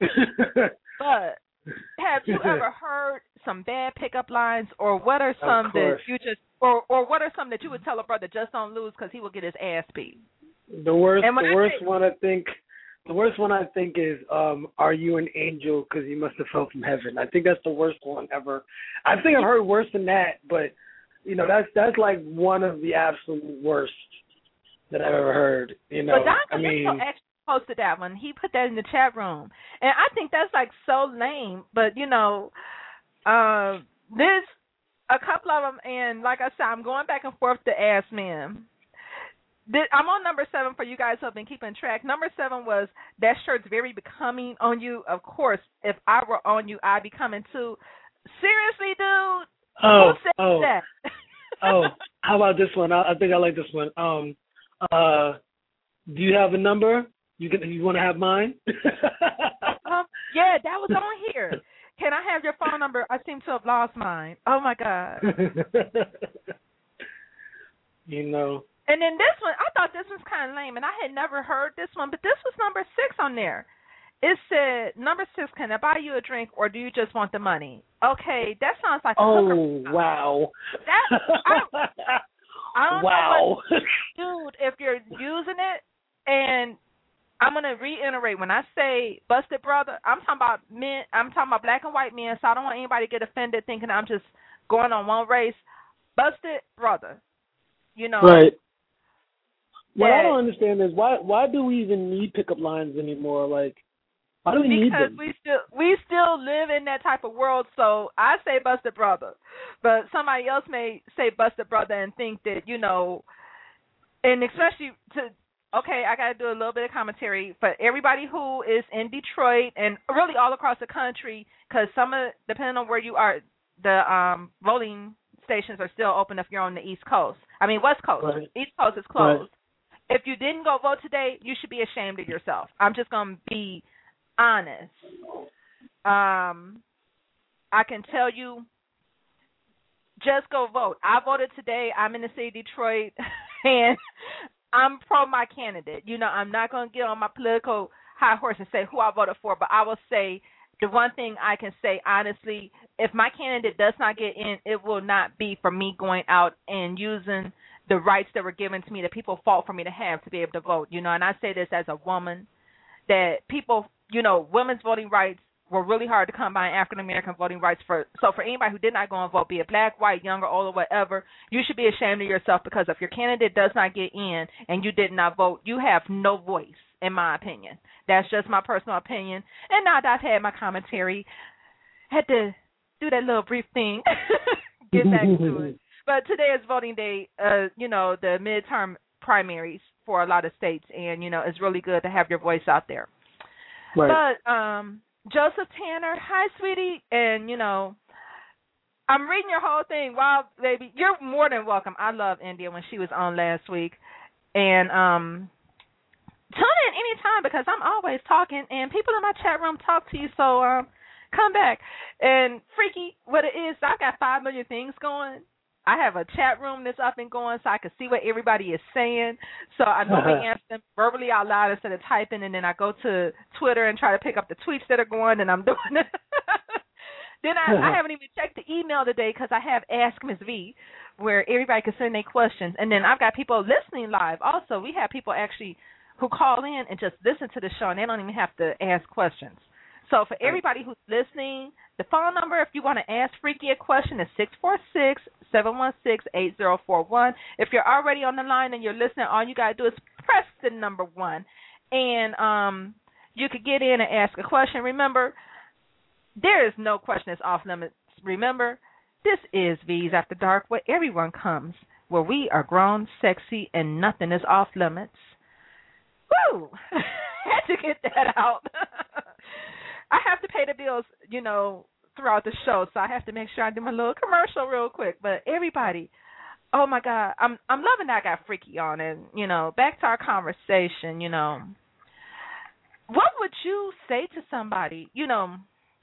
But have you ever heard some bad pickup lines, or what are some that you just, or what are some that you would tell a brother, just don't lose because he will get his ass beat? The worst one I think is, are you an angel because you must have fell from heaven? I think that's the worst one ever. I think I've heard worse than that, but, you know, that's like one of the absolute worst that I've ever heard. You know, but Don actually posted that one. He put that in the chat room. And I think that's like so lame, but, you know, there's a couple of them, and like I said, I'm going back and forth to Ask Men. I'm on number 7 for you guys who have been keeping track. Number 7 was, that shirt's very becoming on you. Of course, if I were on you, I'd be coming too. Seriously, dude? Who said that? How about this one? I think I like this one. Do you have a number? You want to have mine? Yeah, that was on here. Can I have your phone number? I seem to have lost mine. Oh my God. You know. And then this one, I thought this was kind of lame, and I had never heard this one, but this was number 6 on there. It said, number 6, can I buy you a drink, or do you just want the money? Okay, that sounds like a hooker. Wow. I don't wow. know what, dude, if you're using it, and I'm going to reiterate, when I say busted brother, I'm talking about men, I'm talking about black and white men, so I don't want anybody to get offended thinking I'm just going on one race. Busted brother, you know. Right. What I don't understand is why do we even need pickup lines anymore? Like, why do we need them? Because we still live in that type of world. So I say busted brother, but somebody else may say busted brother and think that, you know, and especially okay, I got to do a little bit of commentary for everybody who is in Detroit and really all across the country, because depending on where you are, the voting stations are still open if you're on the East Coast. I mean, West Coast. Right. East Coast is closed. Right. If you didn't go vote today, you should be ashamed of yourself. I'm just going to be honest. I can tell you, just go vote. I voted today. I'm in the city of Detroit, and I'm pro my candidate. You know, I'm not going to get on my political high horse and say who I voted for, but I will say the one thing I can say honestly, if my candidate does not get in, it will not be for me going out and using the rights that were given to me that people fought for me to have to be able to vote. You know, and I say this as a woman, that people, you know, women's voting rights were really hard to come by, African-American voting rights. So for anybody who did not go and vote, be it black, white, younger, older, whatever, you should be ashamed of yourself, because if your candidate does not get in and you did not vote, you have no voice, in my opinion. That's just my personal opinion. And now that I've had my commentary, had to do that little brief thing, get back to it. But today is voting day, you know, the midterm primaries for a lot of states, and, you know, it's really good to have your voice out there. Right. But Joseph Tanner, hi, sweetie, and, you know, I'm reading your whole thing. Wow, baby, you're more than welcome. I love India when she was on last week. And tune in anytime, because I'm always talking, and people in my chat room talk to you, so come back. And Freaky, what it is, I got 5 million things going. I have a chat room that's up and going so I can see what everybody is saying. So I normally answer them verbally out loud instead of typing, and then I go to Twitter and try to pick up the tweets that are going, and I'm doing it. Then I haven't even checked the email today, because I have Ask Ms. V, where everybody can send their questions. And then I've got people listening live. Also, we have people actually who call in and just listen to the show, and they don't even have to ask questions. So for everybody who's listening, the phone number, if you want to ask Freaky a question, is 646-716-8041. If you're already on the line and you're listening, all you got to do is press the number 1. And you could get in and ask a question. Remember, there is no question that's off limits. Remember, this is V's After Dark, where everyone comes, where we are grown, sexy, and nothing is off limits. Woo! Had to get that out. I have to pay the bills, you know, throughout the show, so I have to make sure I do my little commercial real quick. But everybody, oh my God, I'm loving that I got Freaky on. And, you know, back to our conversation, you know, what would you say to somebody, you know,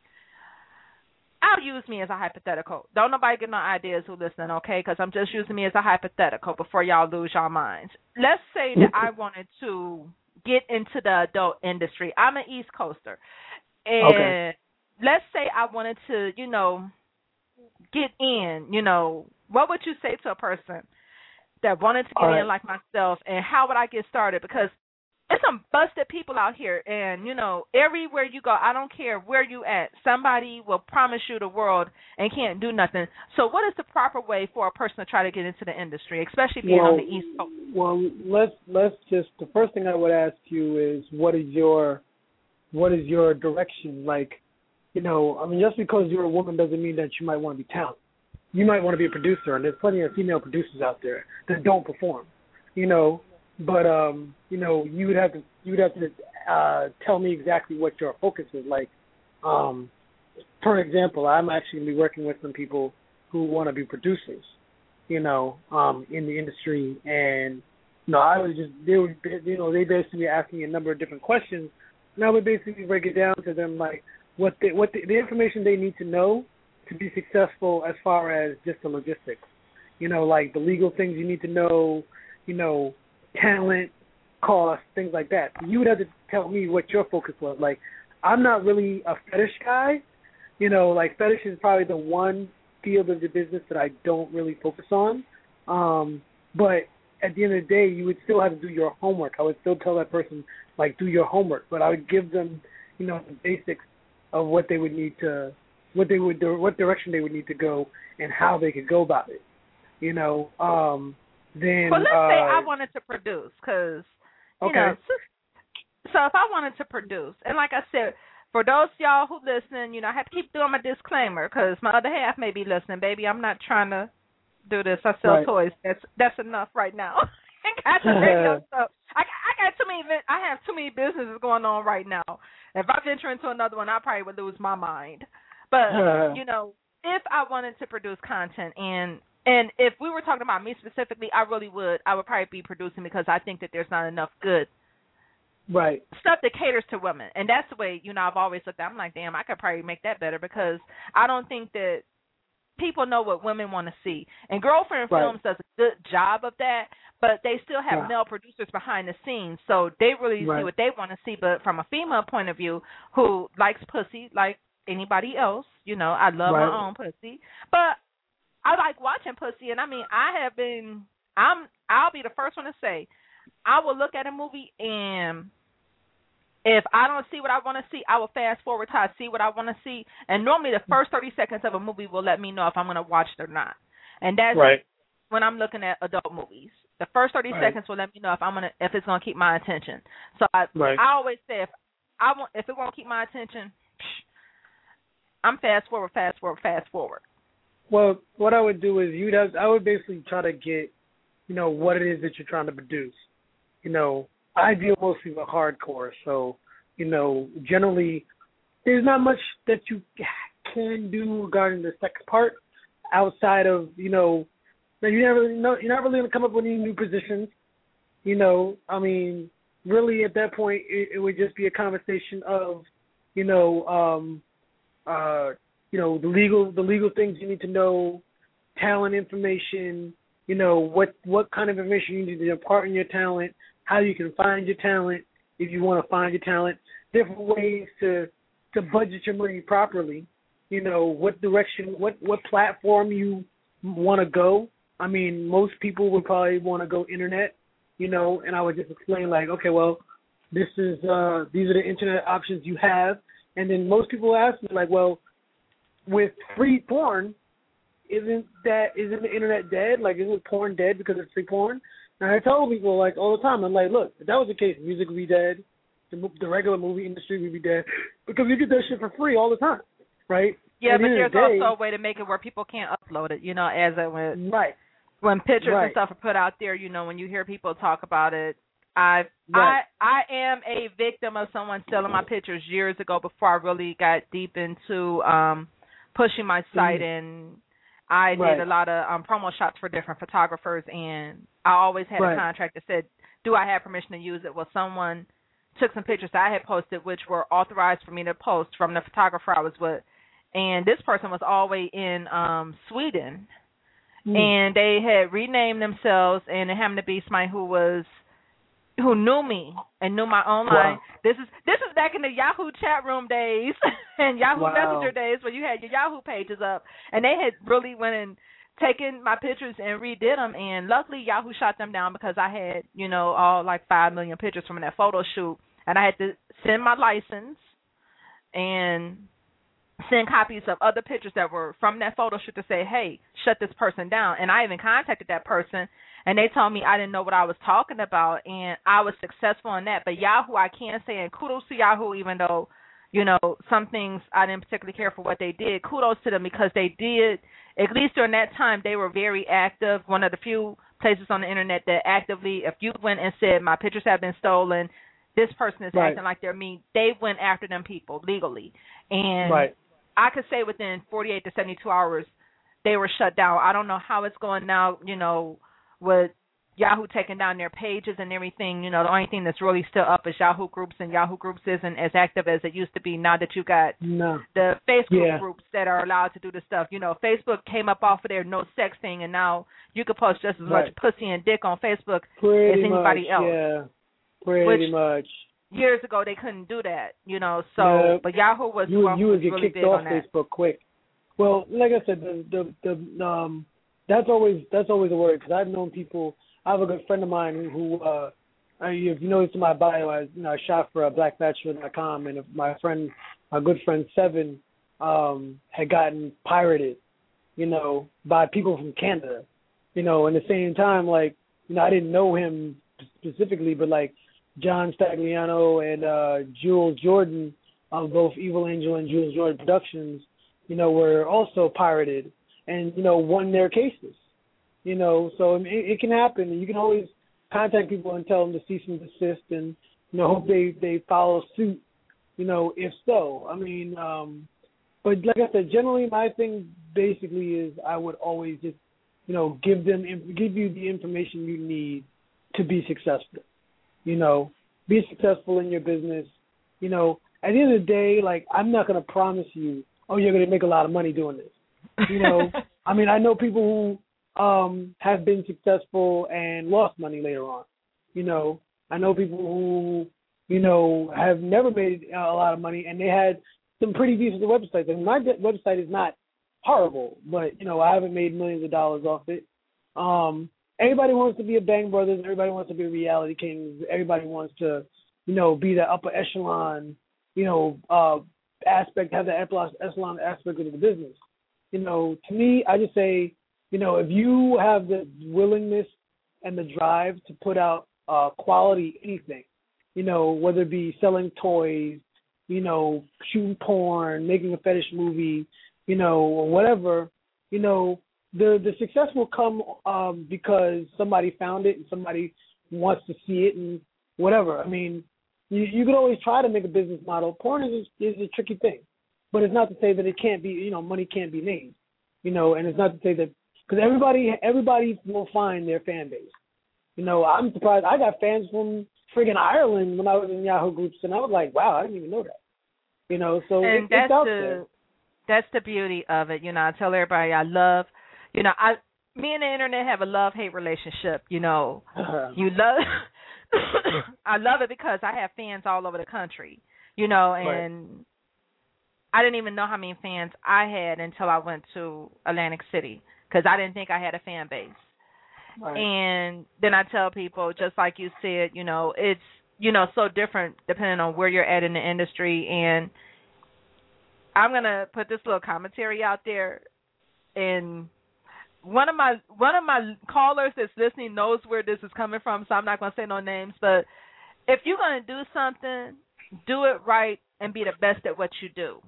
I'll use me as a hypothetical. Don't nobody get no ideas who listening, okay, because I'm just using me as a hypothetical before y'all lose your minds. Let's say that I wanted to get into the adult industry. I'm an East Coaster. And let's say I wanted to, you know, get in, you know, what would you say to a person that wanted to get in like myself, and how would I get started? Because there's some busted people out here, and, you know, everywhere you go, I don't care where you at, somebody will promise you the world and can't do nothing. So what is the proper way for a person to try to get into the industry, especially being on the East Coast? Well, let's just, the first thing I would ask you is, what is your direction? Like, you know, I mean, just because you're a woman doesn't mean that you might want to be talented. You might want to be a producer, and there's plenty of female producers out there that don't perform, you know. But you know, you would have to tell me exactly what your focus is. Like, for example, I'm actually going to be working with some people who want to be producers, you know, in the industry, and you know, they basically asked me a number of different questions. And I would basically break it down to them like, the information they need to know to be successful as far as just the logistics. Like the legal things you need to know, talent, cost, things like that. You would have to tell me what your focus was. Like, I'm not really a fetish guy. Like fetish is probably the one field of the business that I don't really focus on. But at the end of the day, you would still have to do your homework. I would still tell that person, like, do your homework. But I would give them, the basics of what they would need to, what direction they would need to go and how they could go about it. Then. Well, let's say I wanted to produce, because, so if I wanted to produce, and like I said, for those y'all who listen, I have to keep doing my disclaimer because my other half may be listening. Baby, I'm not trying to do this. I sell toys. That's enough right now. I got the radio stuff. I got too many. I have too many businesses going on right now. If I venture into another one, I probably would lose my mind. But if I wanted to produce content and if we were talking about me specifically, I would probably be producing because I think that there's not enough good stuff that caters to women. And that's the way, I've always looked at it. I'm like, damn, I could probably make that better because I don't think that people know what women want to see. And Girlfriend Films does a good job of that, but they still have male producers behind the scenes, so they really see what they want to see. But from a female point of view who likes pussy like anybody else, I love my own pussy. But I like watching pussy, and I mean, I'll be the first one to say, I will look at a movie, and if I don't see what I want to see, I will fast forward till I see what I want to see. And normally the first 30 seconds of a movie will let me know if I'm going to watch it or not. And that's when I'm looking at adult movies. The first 30 seconds will let me know if it's going to keep my attention. So I always say if it won't keep my attention, I'm fast forward. Well, what I would do is I would basically try to get, what it is that you're trying to produce. I deal mostly with hardcore, so, generally there's not much that you can do regarding the sex part outside of, you're not really going to come up with any new positions. I mean, really at that point it would just be a conversation of, the legal things you need to know, talent information, what kind of information you need to impart in your talent, how you can find your talent if you want to find your talent, different ways to budget your money properly, what direction, what platform you want to go. I mean, most people would probably want to go internet, and I would just explain like, okay, well, these are the internet options you have. And then most people ask me like, well, with free porn, isn't the internet dead? Like, isn't porn dead because it's free porn? And I tell people like all the time, I'm like, look, if that was the case, music would be dead, the regular movie industry would be dead because you get that shit for free all the time, right? Yeah, but there's also a way to make it where people can't upload it, when pictures and stuff are put out there, when you hear people talk about it. I am a victim of someone stealing my pictures years ago before I really got deep into pushing my site, and I did a lot of promo shots for different photographers, and I always had a contract that said, do I have permission to use it? Well, someone took some pictures that I had posted which were authorized for me to post from the photographer I was with, and this person was all the way in Sweden, and they had renamed themselves, and it happened to be somebody who knew me and knew my online. This is back in the Yahoo chat room days and Yahoo Messenger days where you had your Yahoo pages up, and they had really went and taken my pictures and redid them, and luckily Yahoo shot them down because I had, all like 5 million pictures from that photo shoot, and I had to send my license and send copies of other pictures that were from that photo shoot to say, hey, shut this person down. And I even contacted that person, and they told me I didn't know what I was talking about, and I was successful in that. But Yahoo, I can say, and kudos to Yahoo, even though, some things I didn't particularly care for what they did. Kudos to them because they did, at least during that time, they were very active. One of the few places on the internet that actively, if you went and said, my pictures have been stolen, this person is acting like they're me, they went after them people legally. And I could say within 48 to 72 hours, they were shut down. I don't know how it's going now, with Yahoo taking down their pages and everything. You know, the only thing that's really still up is Yahoo Groups, and Yahoo Groups isn't as active as it used to be now that you got the Facebook groups that are allowed to do the stuff. You know, Facebook came up off of their no sex thing, and now you can post just as much pussy and dick on Facebook as anybody else. Yeah, pretty much. Years ago, they couldn't do that, you know. So, but Yahoo was you would get really kicked off Facebook quick. Well, like I said, that's always a worry, because I've known people. I have a good friend of mine who if you notice in my bio, I shot for BlackBachelor.com, and my good friend Seven, had gotten pirated, you know, by people from Canada, you know. And at the same time, like, you know, I didn't know him specifically, but like John Stagliano and Jules Jordan of both Evil Angel and Jules Jordan Productions, you know, were also pirated and, you know, won their cases. You know, so it can happen, and you can always contact people and tell them to cease and desist, and, you know, hope they follow suit, you know, if so. I mean, but like I said, generally my thing basically is I would always just, you know, give you the information you need to be successful. You know, be successful in your business. You know, at the end of the day, like, I'm not going to promise you, oh, you're going to make a lot of money doing this. You know, I mean, I know people who have been successful and lost money later on. You know, I know people who, you know, have never made a lot of money, and they had some pretty decent websites. And my website is not horrible, but, you know, I haven't made millions of dollars off it. Everybody wants to be a Bang Brothers. Everybody wants to be a Reality Kings. Everybody wants to, you know, be the upper echelon, you know, aspect, have the echelon aspect of the business. You know, to me, I just say, you know, if you have the willingness and the drive to put out quality anything, you know, whether it be selling toys, you know, shooting porn, making a fetish movie, you know, or whatever, you know, the success will come because somebody found it and somebody wants to see it and whatever. I mean, you can always try to make a business model. Porn is a tricky thing, but it's not to say that it can't be, you know, money can't be made, you know, and it's not to say that, because everybody will find their fan base. You know, I'm surprised. I got fans from friggin' Ireland when I was in Yahoo Groups, and I was like, wow, I didn't even know that. You know, so it's out there. That's the beauty of it. You know, I tell everybody I love, you know, me and the internet have a love-hate relationship. You know, you love, I love it because I have fans all over the country. You know, and I didn't even know how many fans I had until I went to Atlantic City, because I didn't think I had a fan base. Right. And then I tell people, just like you said, you know, it's, you know, so different depending on where you're at in the industry. And I'm going to put this little commentary out there. And one of my callers that's listening knows where this is coming from, so I'm not going to say no names. But if you're going to do something, do it right and be the best at what you do.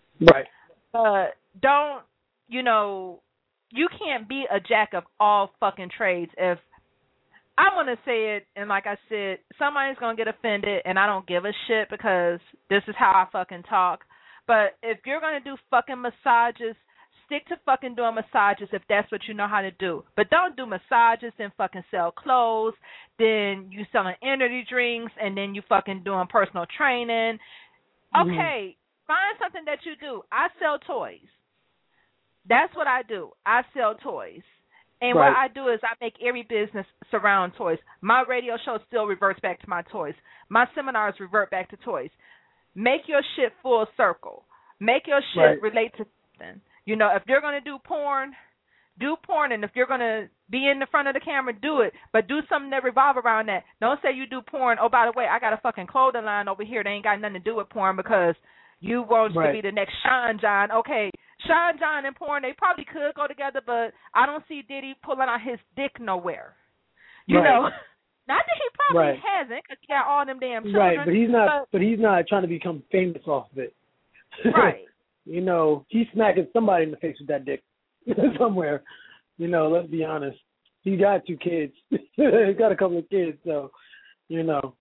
Right. Don't, you know, you can't be a jack of all fucking trades. If I'm going to say it, and like I said, somebody's going to get offended, and I don't give a shit because this is how I fucking talk. But if you're going to do fucking massages, stick to fucking doing massages if that's what you know how to do. But don't do massages and fucking sell clothes, then you selling energy drinks, and then you fucking doing personal training. Okay, find something that you do. I sell toys. That's what I do. I sell toys. And what I do is I make every business surround toys. My radio show still reverts back to my toys. My seminars revert back to toys. Make your shit full circle. Make your shit relate to something. You know, if you're going to do porn, and if you're going to be in the front of the camera, do it. But do something that revolve around that. Don't say you do porn, oh, by the way, I got a fucking clothing line over here that ain't got nothing to do with porn because you want to be the next Sean John. Okay, Sean John and porn, they probably could go together, but I don't see Diddy pulling out his dick nowhere. You know, not that he probably hasn't, because he got all them damn children. Right, but he's not trying to become famous off of it. Right. You know, he's smacking somebody in the face with that dick somewhere. You know, let's be honest. He got 2 kids. He's got a couple of kids, so, you know.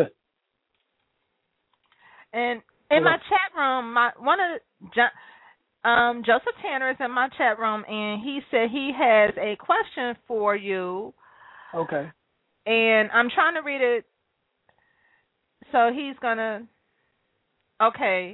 And in my chat room, Joseph Tanner is in my chat room, and he said he has a question for you. Okay. and I'm trying to read it. So he's gonna. Okay.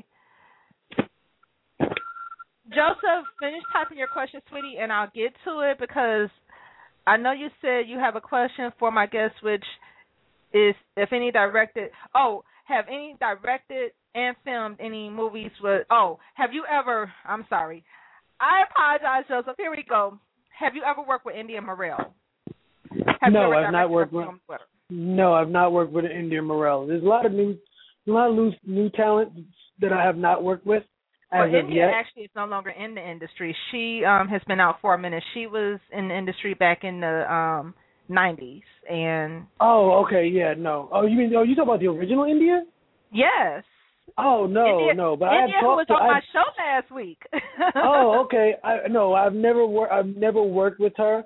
Joseph, finish typing your question, sweetie, and I'll get to it because I know you said you have a question for my guest, which is if any directed. Oh, have any directed and filmed any movies with? Oh, have you ever? I'm sorry. I apologize, Joseph. Here we go. Have you ever worked with India Morel? No, I've not worked with. No, I've not worked with India Morel. There's a lot of new talent that I have not worked with as of India yet. actually is no longer in the industry. She has been out for a minute. She was in the industry back in the 90s, and oh, okay, yeah, no. Oh, you talking about the original India? Yes. Oh no, India, no. But India I who was on my show last week. Oh, okay. I've never worked with her.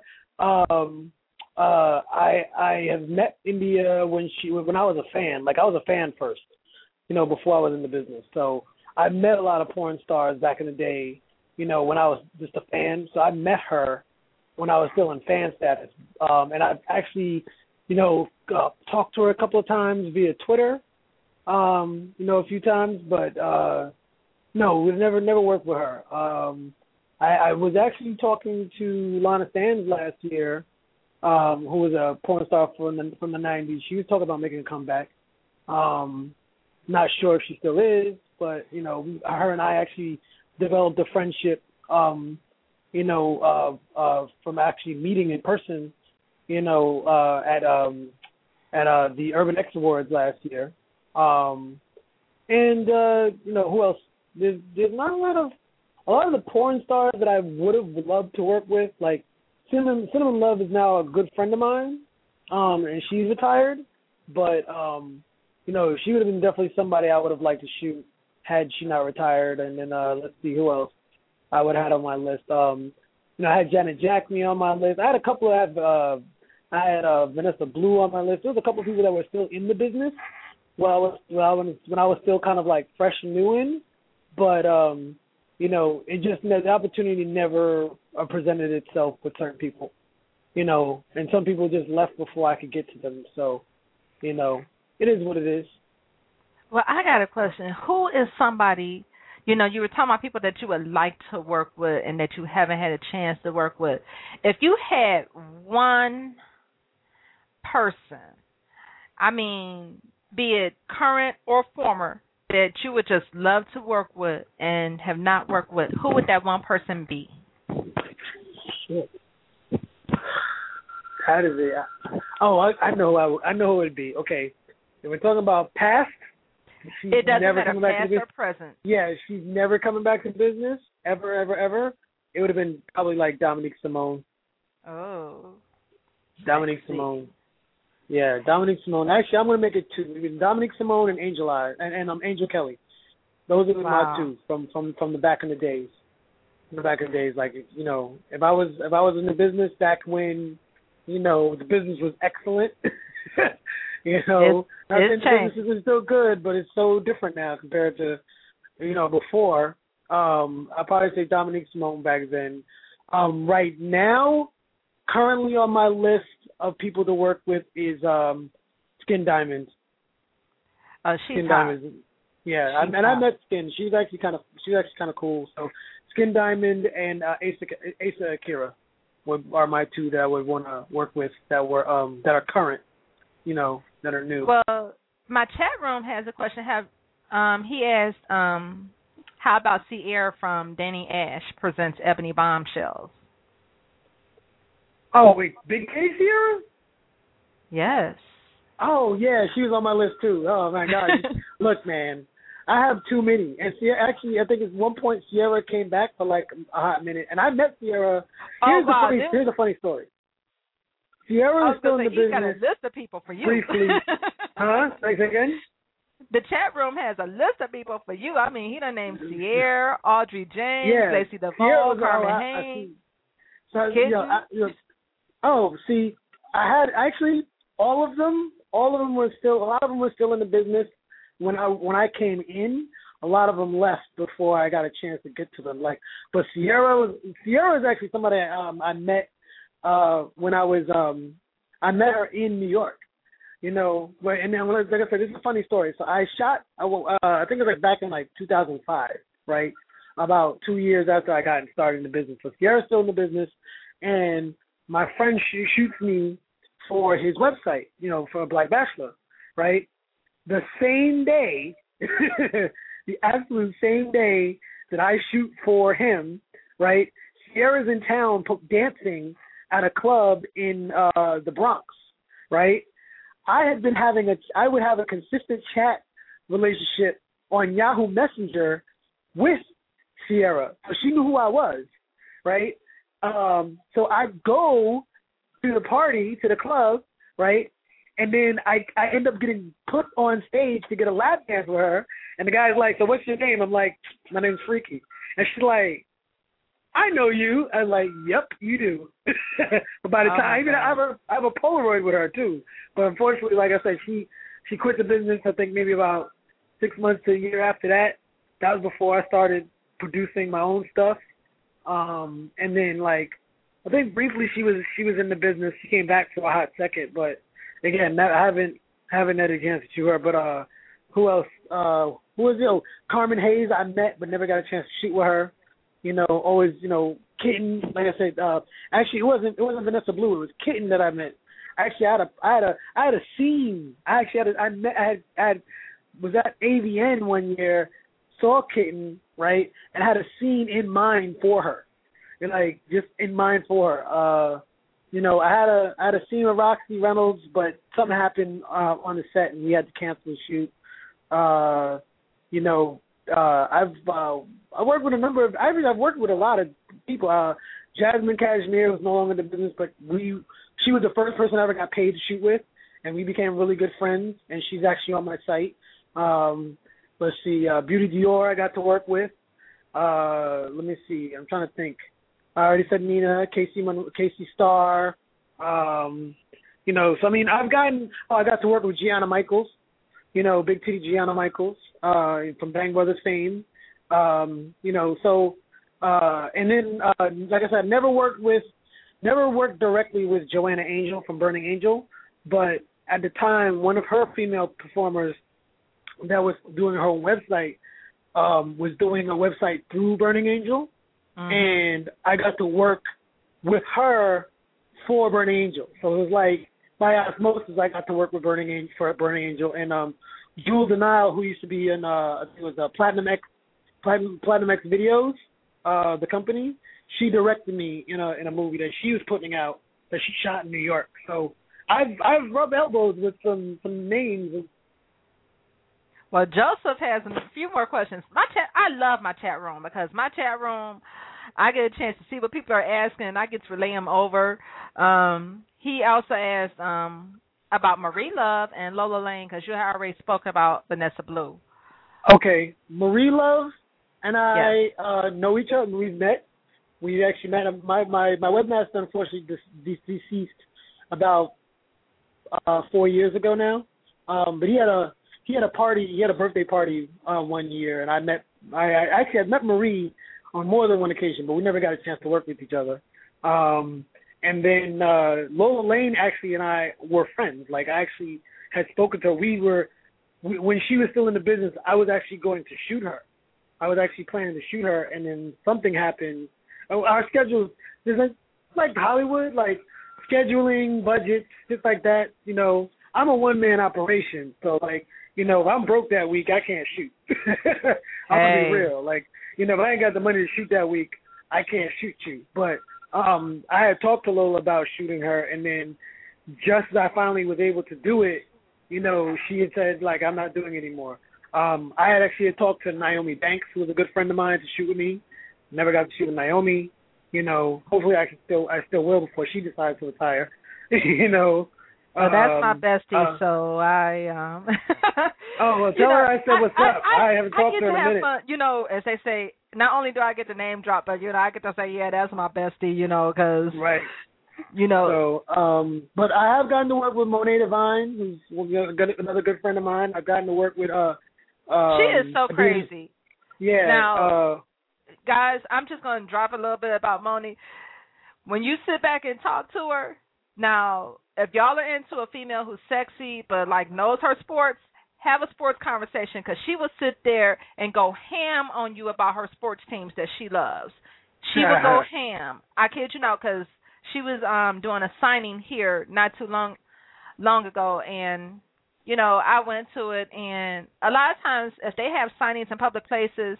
I have met India when I was a fan. Like I was a fan first, before I was in the business. So I met a lot of porn stars back in the day, when I was just a fan. So I met her when I was still in fan status. And I've actually, talked to her a couple of times via Twitter, a few times, but no, we've never worked with her. I was actually talking to Lana Sands last year, who was a porn star from the 90s. She was talking about making a comeback. Not sure if she still is, but her and I actually developed a friendship. From actually meeting in person, at the Urban X Awards last year. Who else? There's not a lot of the porn stars that I would have loved to work with. Like Cinnamon Love is now a good friend of mine, and she's retired. But she would have been definitely somebody I would have liked to shoot had she not retired. And then let's see who else I would have had on my list. I had Janet Jackney on my list. I had a couple of I had Vanessa Blue on my list. There was a couple of people that were still in the business when I was still kind of like fresh and new in. But it just the opportunity never presented itself with certain people, and some people just left before I could get to them. So, it is what it is. Well, I got a question. Who is somebody, you were talking about people that you would like to work with and that you haven't had a chance to work with. If you had one person, be it current or former, that you would just love to work with and have not worked with, who would that one person be? Shit. How does it? I know who it would be. Okay, if we're talking about past, she's it doesn't never matter, coming back past to or present. Yeah, she's never coming back to business ever. It would have been probably like Dominique Simone. Oh, Dominique Simone. Yeah, Dominique Simone. Actually, I'm going to make it two. Dominique Simone and Angel Angel Kelly. Those are my two from the back in the days. Like if I was in the business back when the business was excellent. Not that the business is still good, but it's so different now compared to before. I'd probably say Dominique Simone back then. Right now, currently on my list of people to work with is Skin Diamond. She's Skin hot. Diamond. Yeah, I met Skin. She's actually kind of cool. So Skin Diamond and Asa Akira are my two that I would want to work with that are current, that are new. Well, my chat room has a question. He asked, how about Sierra from Danny Ash presents Ebony Bombshells? Oh, wait, Big K Sierra? Yes. Oh, yeah, she was on my list, too. Oh, my God. Look, man, I have too many. And Sierra, actually, I think at one point Sierra came back for like a hot minute. And I met Sierra. Here's a funny story. Sierra is still in the business. He's got a list of people for you. Briefly. Huh? Say again? The chat room has a list of people for you. He done named Sierra, Audrey James, Lacey DeVaul, Carmen Haynes. I had actually all of them were still, a lot of them were still in the business when I came in. A lot of them left before I got a chance to get to them. But Sierra is actually somebody I met when I was I met her in New York. And then like I said, this is a funny story. So I shot, I think it was like back in like 2005, right? About 2 years after I got started in the business. So Sierra's still in the business, and my friend shoots me for his website, for Black Bachelor, right? The same day, the absolute same day that I shoot for him, right? Sierra's in town dancing at a club in the Bronx, right? I would have a consistent chat relationship on Yahoo Messenger with Sierra. So she knew who I was, right? So I go to the party, to the club, right? And then I end up getting put on stage to get a lap dance with her. And the guy's like, so what's your name? I'm like, my name's Freaky. And she's like, I know you. I'm like, yep, you do. But by the time, I have a Polaroid with her too. But unfortunately, like I said, she quit the business, I think maybe about 6 months to a year after that. That was before I started producing my own stuff. And then like, I think briefly she was in the business. She came back for a hot second, but again, I haven't had a chance to shoot her. But who else? Who was it? Carmen Hayes I met but never got a chance to shoot with her. Always, Kitten. Like I said, actually it wasn't Vanessa Blue. It was Kitten that I met. Actually, I had a scene. I was at AVN one year, saw Kitten, right, and had a scene in mind for her, just in mind for her. I had a scene with Roxy Reynolds, but something happened on the set and we had to cancel the shoot. I worked with I've worked with a lot of people. Jasmine Cashmere was no longer in the business, but she was the first person I ever got paid to shoot with, and we became really good friends, and she's actually on my site. Let's see, Beauty Dior I got to work with. Let me see, I'm trying to think. I already said Nina, Casey Starr. So I mean, I got to work with Gianna Michaels, Big Titty Gianna Michaels, from Bang Brothers fame. And then, like I said, never worked directly with Joanna Angel from Burning Angel, but at the time, one of her female performers that was doing her own website, was doing a website through Burning Angel, and I got to work with her for Burning Angel. So it was like, by osmosis, I got to work with Burning Angel, and Jewel Denial, who used to be in, I think it was Platinum X Videos, the company. She directed me in a movie that she was putting out that she shot in New York. So I've rubbed elbows with some names. Well, Joseph has a few more questions. I love my chat room because my chat room, I get a chance to see what people are asking, and I get to relay them over. He also asked about Marie Love and Lola Lane because you had already spoke about Vanessa Blue. Okay, Marie Love and I know each other. We've met. We actually met. My webmaster unfortunately deceased about 4 years ago now. But he had a party. He had a birthday party 1 year, and I had met Marie on more than one occasion, but we never got a chance to work with each other. And then Lola Lane actually and I were friends. Like, I actually had spoken to her. When she was still in the business, I was actually going to shoot her. I was actually planning to shoot her, and then something happened. Our schedules, like Hollywood, like scheduling, budgets, just like that. I'm a one-man operation, so like, if I'm broke that week, I can't shoot. I'm gonna be real. Like, if I ain't got the money to shoot that week, I can't shoot you. But I had talked to Lola about shooting her, and then just as I finally was able to do it, she had said, like, I'm not doing it anymore. I had actually talked to Naomi Banks, who was a good friend of mine, to shoot with me. Never got to shoot with Naomi. Hopefully I still will before she decides to retire. Well, that's my bestie, so I Oh, well, tell her I said what's up. I haven't talked to her in a minute. Fun, as they say, not only do I get the name drop, but I get to say, yeah, that's my bestie, because right. So, but I have gotten to work with Monet Divine, who's another good friend of mine. I've gotten to work with she is so crazy. Yeah. Now, guys, I'm just going to drop a little bit about Monet. When you sit back and talk to her, now, if y'all are into a female who's sexy but like knows her sports, have a sports conversation, because she will sit there and go ham on you about her sports teams that she loves. She will go ham. I kid you not, because she was doing a signing here not too long ago, and you know, I went to it, and a lot of times if they have signings in public places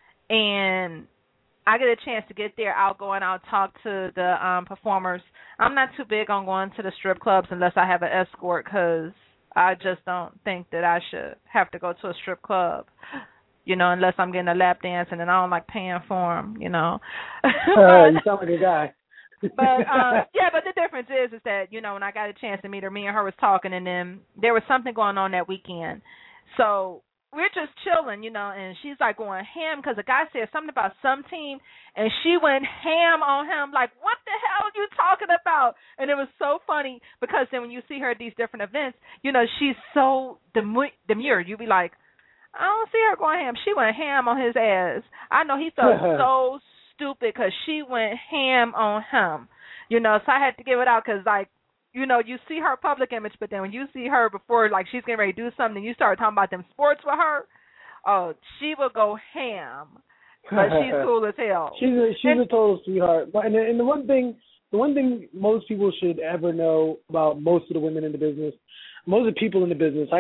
and I get a chance to get there, I'll go and I'll talk to the performers. I'm not too big on going to the strip clubs unless I have an escort, because I just don't think that I should have to go to a strip club, you know, unless I'm getting a lap dance, and then I don't like paying for them, you know. You sound like a guy. But yeah, but the difference is that, you know, when I got a chance to meet her, me and her was talking, and then there was something going on that weekend. So we're just chilling, you know, and she's like going ham because the guy said something about some team, and she went ham on him like, what the hell are you talking about? And it was so funny because then when you see her at these different events, you know, she's so demure. You be like, I don't see her going ham. She went ham on his ass. I know he felt so stupid because she went ham on him, you know. So I had to give it out because, like, you know, you see her public image, but then when you see her before, like, she's getting ready to do something, you start talking about them sports with her, oh, she will go ham. But she's cool as hell. She's a total sweetheart. But and the one thing most people should ever know about most of the women in the business, most of the people in the business,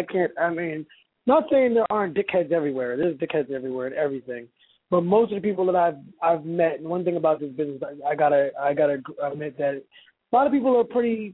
not saying there aren't dickheads everywhere. There's dickheads everywhere and everything. But most of the people that I've met, and one thing about this business, I gotta admit that a lot of people are pretty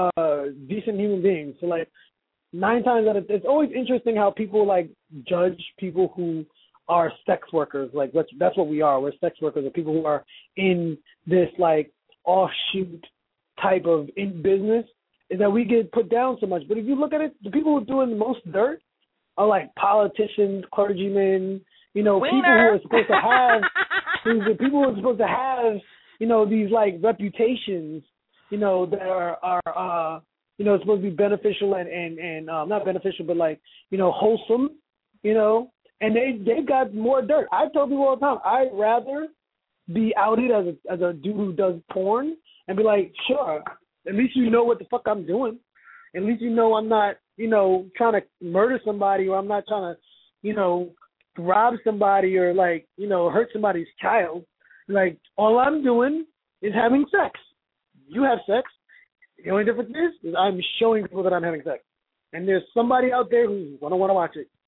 decent human beings. So like 9 times out of, it's always interesting how people like judge people who are sex workers. Like that's what we are. We're sex workers, or people who are in this like offshoot type of in business, is that we get put down so much. But if you look at it, the people who are doing the most dirt are like politicians, clergymen, you know, people who are supposed to have, people who are supposed to have, you know, these like reputations, you know, that are you know, supposed to be beneficial and not beneficial, but like, you know, wholesome, you know, and they've got more dirt. I tell people all the time, I'd rather be outed as a dude who does porn and be like, sure, at least you know what the fuck I'm doing. At least you know I'm not, you know, trying to murder somebody, or I'm not trying to, you know, rob somebody or like, you know, hurt somebody's child. Like, all I'm doing is having sex. You have sex. The only difference is I'm showing people that I'm having sex. And there's somebody out there who's going to want to watch it.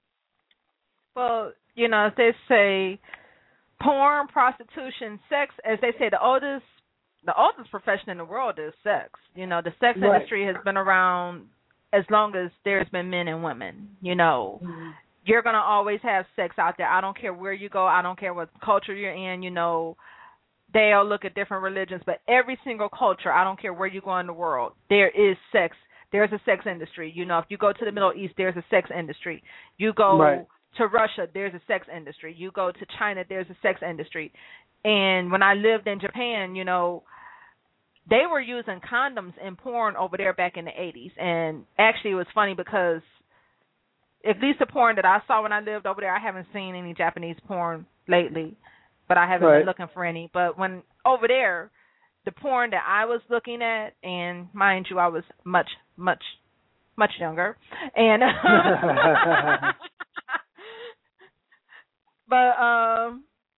Well, you know, as they say, porn, prostitution, sex, as they say, the oldest profession in the world is sex. You know, the sex industry has been around as long as there's been men and women, you know. Mm-hmm. You're going to always have sex out there. I don't care where you go. I don't care what culture you're in, you know. They'll look at different religions, but every single culture, I don't care where you go in the world, there is sex. There's a sex industry. You know, if you go to the Middle East, there's a sex industry. You go to Russia, there's a sex industry. You go to China, there's a sex industry. And when I lived in Japan, you know, they were using condoms in porn over there back in the 80s. And actually it was funny because at least the porn that I saw when I lived over there, I haven't seen any Japanese porn lately, but I haven't been looking for any. But when over there, the porn that I was looking at, and mind you, I was much, much, much younger, and but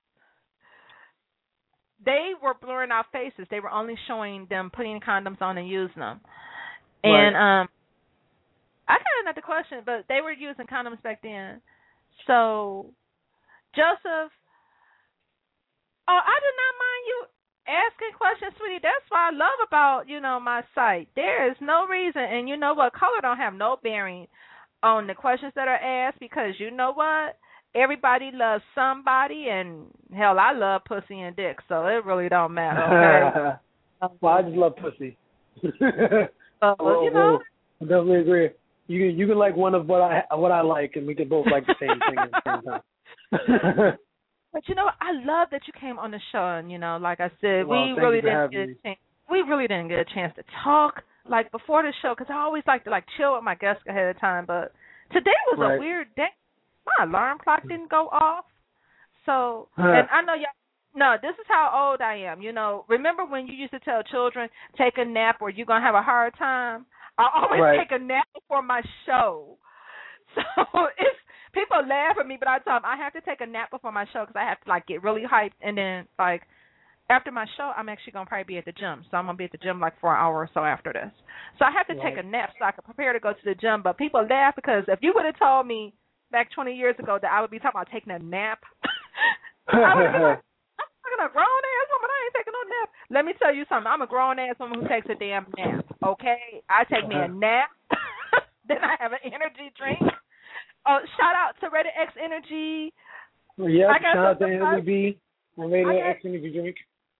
they were blurring out faces. They were only showing them putting condoms on and using them. And I kind of not the question, but they were using condoms back then. So, Joseph, I did not mind you asking questions, sweetie. That's what I love about, you know, my site. There is no reason, and you know what, color don't have no bearing on the questions that are asked, because you know what? Everybody loves somebody, and hell, I love pussy and dick, so it really don't matter. Okay? Well, I just love pussy. You know, I definitely agree. You can like one of what I like, and we can both like the same thing at the same time. But you know, I love that you came on the show, and you know, like I said, well, we really didn't get a chance to talk like before the show, because I always like to like chill with my guests ahead of time. But today was a weird day. My alarm clock didn't go off. So, and I know y'all. No, this is how old I am. You know, remember when you used to tell children, take a nap or you're going to have a hard time? I always Right. take a nap before my show. So it's people laugh at me, but I tell them I have to take a nap before my show because I have to like get really hyped, and then like after my show, I'm actually gonna probably be at the gym. So I'm gonna be at the gym like for an hour or so after this. So I have to take a nap so I can prepare to go to the gym. But people laugh because if you would have told me back 20 years ago that I would be talking about taking a nap, I would have been like, I'm a grown ass woman. I ain't taking no nap. Let me tell you something. I'm a grown ass woman who takes a damn nap. Okay, I take me a nap. Then I have an energy drink. Oh, shout out to Rated X Energy. Yeah, shout out to Anthony B. I made an X Energy drink.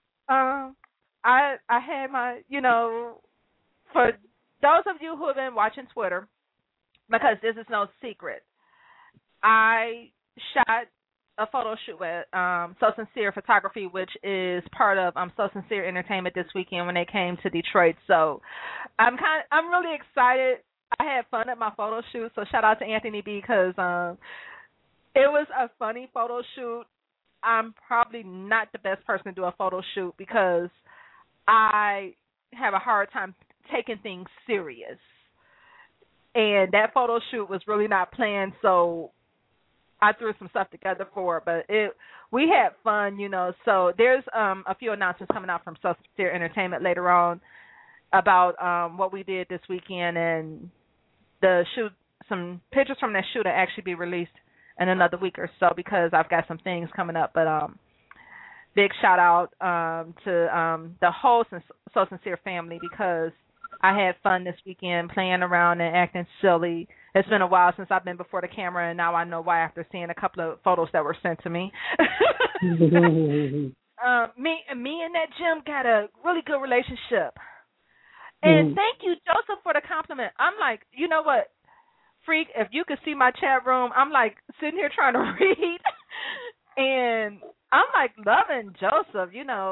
I had my, for those of you who have been watching Twitter, because this is no secret, I shot a photo shoot with So Sincere Photography, which is part of So Sincere Entertainment this weekend when they came to Detroit. So I'm really excited. I had fun at my photo shoot, so shout out to Anthony B because it was a funny photo shoot. I'm probably not the best person to do a photo shoot because I have a hard time taking things serious. And that photo shoot was really not planned, so I threw some stuff together for it. But we had fun, So there's a few announcements coming out from So Sincere Entertainment later on about what we did this weekend, and the shoot, some pictures from that shoot will actually be released in another week or so because I've got some things coming up. But big shout out to the whole So Sincere family because I had fun this weekend playing around and acting silly. It's been a while since I've been before the camera, and now I know why after seeing a couple of photos that were sent to me. Me and that Jim got a really good relationship. And thank you, Joseph, for the compliment. I'm like, you know what, Freak, if you could see my chat room, I'm like sitting here trying to read, and I'm like loving Joseph.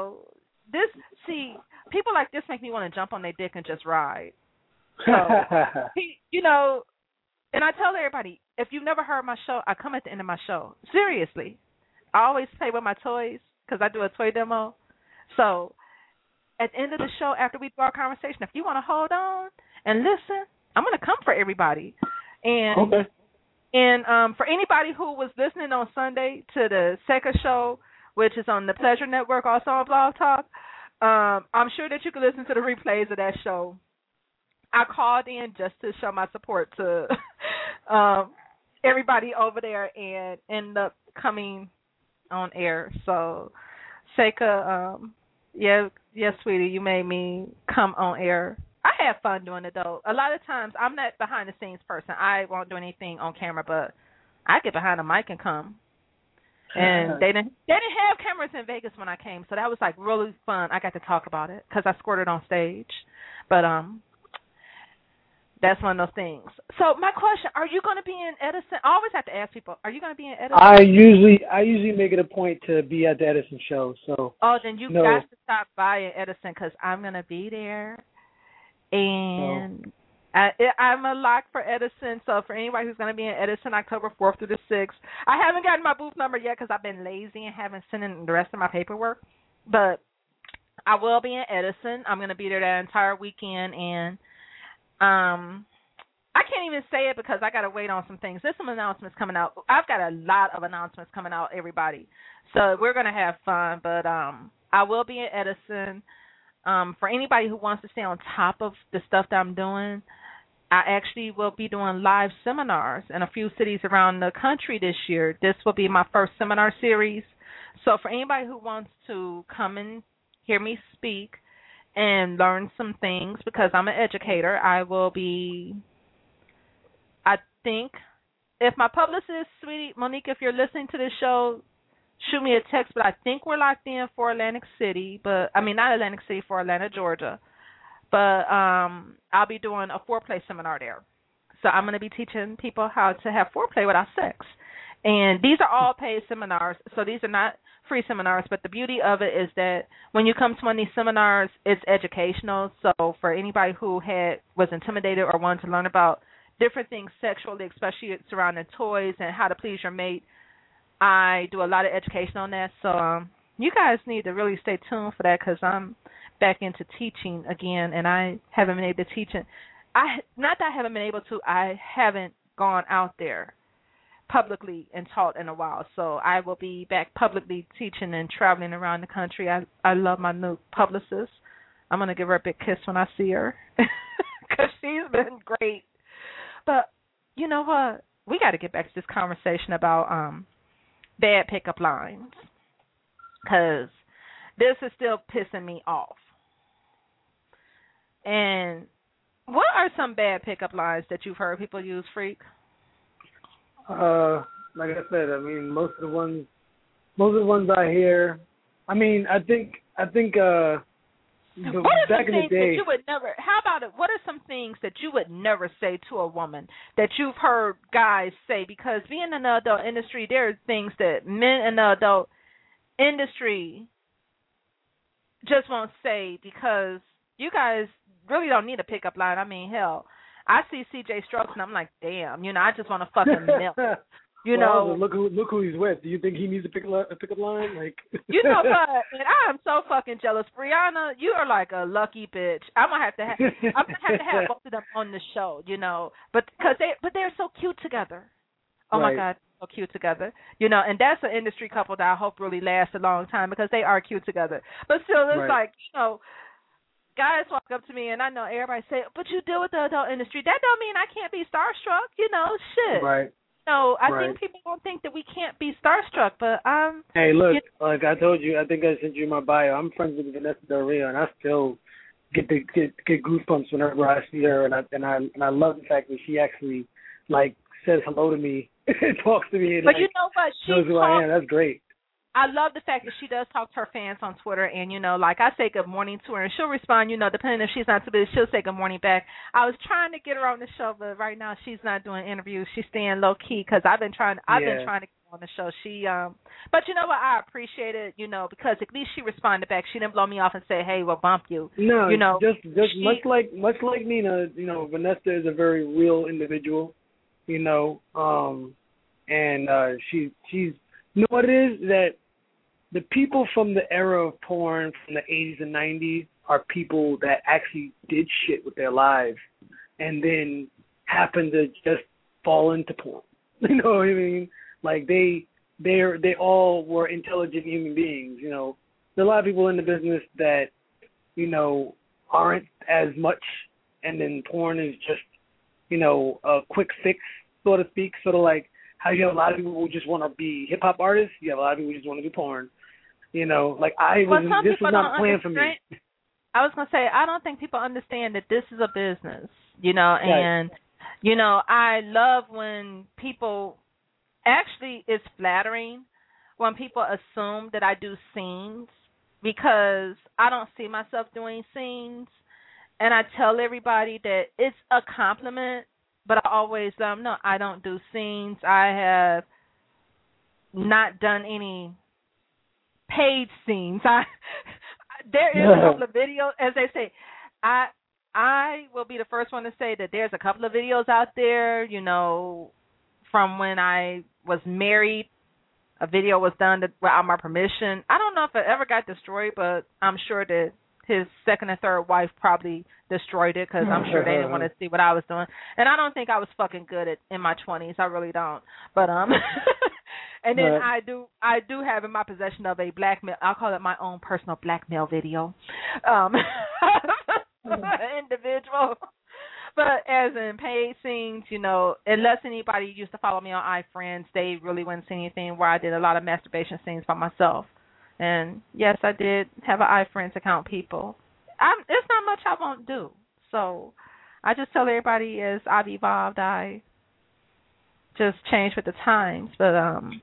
People like this make me want to jump on their dick and just ride. So, and I tell everybody, if you've never heard my show, I come at the end of my show. Seriously. I always play with my toys because I do a toy demo. So at the end of the show, after we do our conversation, if you want to hold on and listen, I'm going to come for everybody. And for anybody who was listening on Sunday to the Seika show, which is on the Pleasure Network, also on Blog Talk, I'm sure that you can listen to the replays of that show. I called in just to show my support to everybody over there and ended up coming on air. So, Seika, yes, sweetie, you made me come on air. I had fun doing it, though. A lot of times, I'm not behind-the-scenes person. I won't do anything on camera, but I get behind the mic and come. And they didn't have cameras in Vegas when I came, so that was, like, really fun. I got to talk about it because I squirted on stage. But that's one of those things. So my question, are you going to be in Edison? I always have to ask people, are you going to be in Edison? I usually make it a point to be at the Edison show. So. Oh, then you got to stop by in Edison because I'm going to be there. And I'm a lock for Edison. So for anybody who's going to be in Edison October 4th through the 6th, I haven't gotten my booth number yet because I've been lazy and haven't sent in the rest of my paperwork. But I will be in Edison. I'm going to be there that entire weekend. And I can't even say it because I got to wait on some things. There's some announcements coming out. I've got a lot of announcements coming out, everybody. So we're going to have fun. But I will be in Edison. For anybody who wants to stay on top of the stuff that I'm doing, I actually will be doing live seminars in a few cities around the country this year. This will be my first seminar series. So for anybody who wants to come and hear me speak and learn some things, because I'm an educator, I think, if my publicist, sweetie, Monique, if you're listening to this show, shoot me a text, but I think we're locked in for Atlantic City, not Atlantic City, for Atlanta, Georgia. But I'll be doing a foreplay seminar there. So I'm going to be teaching people how to have foreplay without sex. And these are all paid seminars, so these are not free seminars, but the beauty of it is that when you come to one of these seminars, it's educational. So for anybody who was intimidated or wanted to learn about different things sexually, especially surrounding toys and how to please your mate, I do a lot of education on that. So you guys need to really stay tuned for that because I'm back into teaching again, and I haven't been able to teach not that I haven't been able to, I haven't gone out there publicly and taught in a while. So I will be back publicly teaching and traveling around the country. I love my new publicist. I'm going to give her a big kiss when I see her because she's been great. But you know what? We got to get back to this conversation about bad pickup lines because this is still pissing me off. And what are some bad pickup lines that you've heard people use, Freak? Like I said, I mean, most of the ones I hear, I mean, I think what are back some in the things day, that you would never? How about it? What are some things that you would never say to a woman that you've heard guys say? Because being in the adult industry, there are things that men in the adult industry just won't say because you guys really don't need a pickup line. I mean, hell, I see CJ Strokes and I'm like, damn, I just want to fucking melt. Well, look who he's with. Do you think he needs a pickup line? Like, you know what? And I am so fucking jealous, Brianna. You are like a lucky bitch. I'm gonna have to have both of them on the show, But they're so cute together. Oh right. my God, so cute together. And that's an industry couple that I hope really lasts a long time because they are cute together. But still, it's right. like guys walk up to me and I know everybody say, "But you deal with the adult industry. That don't mean I can't be starstruck." Shit. Right. I think people don't think that we can't be starstruck, but Hey, look, like I told you, I think I sent you my bio. I'm friends with Vanessa Del Rio, and I still get goosebumps whenever I see her, and I love the fact that she actually says hello to me, and talks to me, and but you know what? She knows who I am. That's great. I love the fact that she does talk to her fans on Twitter, and, I say good morning to her, and she'll respond, depending if she's not too busy, she'll say good morning back. I was trying to get her on the show, but right now she's not doing interviews. She's staying low-key because I've been trying to get her on the show. But you know what? I appreciate it, because at least she responded back. She didn't blow me off and say, hey, we'll bump you. No, just much like Nina, Vanessa is a very real individual, and she's, you know what it is, that the people from the era of porn from the 80s and 90s are people that actually did shit with their lives and then happened to just fall into porn. You know what I mean? Like they all were intelligent human beings. There are a lot of people in the business that, aren't as much, and then porn is just, a quick fix, so to speak. Sort of like how you have a lot of people who just want to be hip hop artists. You have a lot of people who just want to do porn. This was not a plan for me. I was going to say, I don't think people understand that this is a business, and, I love when people, actually it's flattering when people assume that I do scenes because I don't see myself doing scenes, and I tell everybody that it's a compliment, but I always, no, I don't do scenes. I have not done any paid scenes. There is a couple of videos, as they say. I will be the first one to say that there's a couple of videos out there, from when I was married. A video was done without my permission. I don't know if it ever got destroyed, but I'm sure that his second and third wife probably destroyed it because I'm sure they didn't want to see what I was doing. And I don't think I was fucking good in my 20s. I really don't. But and then I do have in my possession of a blackmail. I'll call it my own personal blackmail video. Individual. But as in paid scenes, unless anybody used to follow me on iFriends, they really wouldn't see anything where I did a lot of masturbation scenes by myself. And yes, I did have an iFriends account, people. It's not much I won't do. So I just tell everybody as I've evolved, I just change with the times. But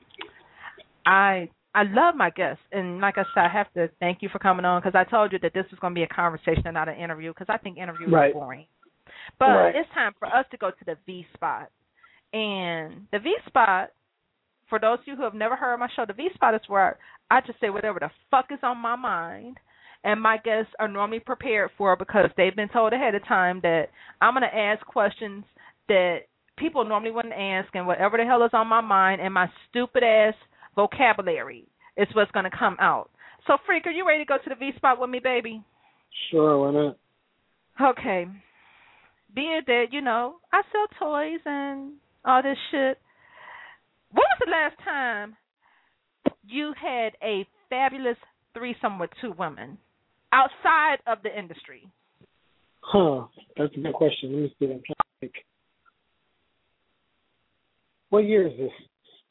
I love my guests. And like I said, I have to thank you for coming on because I told you that this was going to be a conversation and not an interview because I think interviews are boring. But it's time for us to go to the V-Spot. And the V-Spot, for those of you who have never heard my show, the V-Spot is where I just say whatever the fuck is on my mind. And my guests are normally prepared for it because they've been told ahead of time that I'm going to ask questions that people normally wouldn't ask, and whatever the hell is on my mind and my stupid-ass vocabulary is what's going to come out. So, Freak, are you ready to go to the V-Spot with me, baby? Sure, why not? Okay. being that, I sell toys and all this shit, when was the last time you had a fabulous threesome with two women outside of the industry? That's a good question. Let me see. I'm trying to think. What year is this?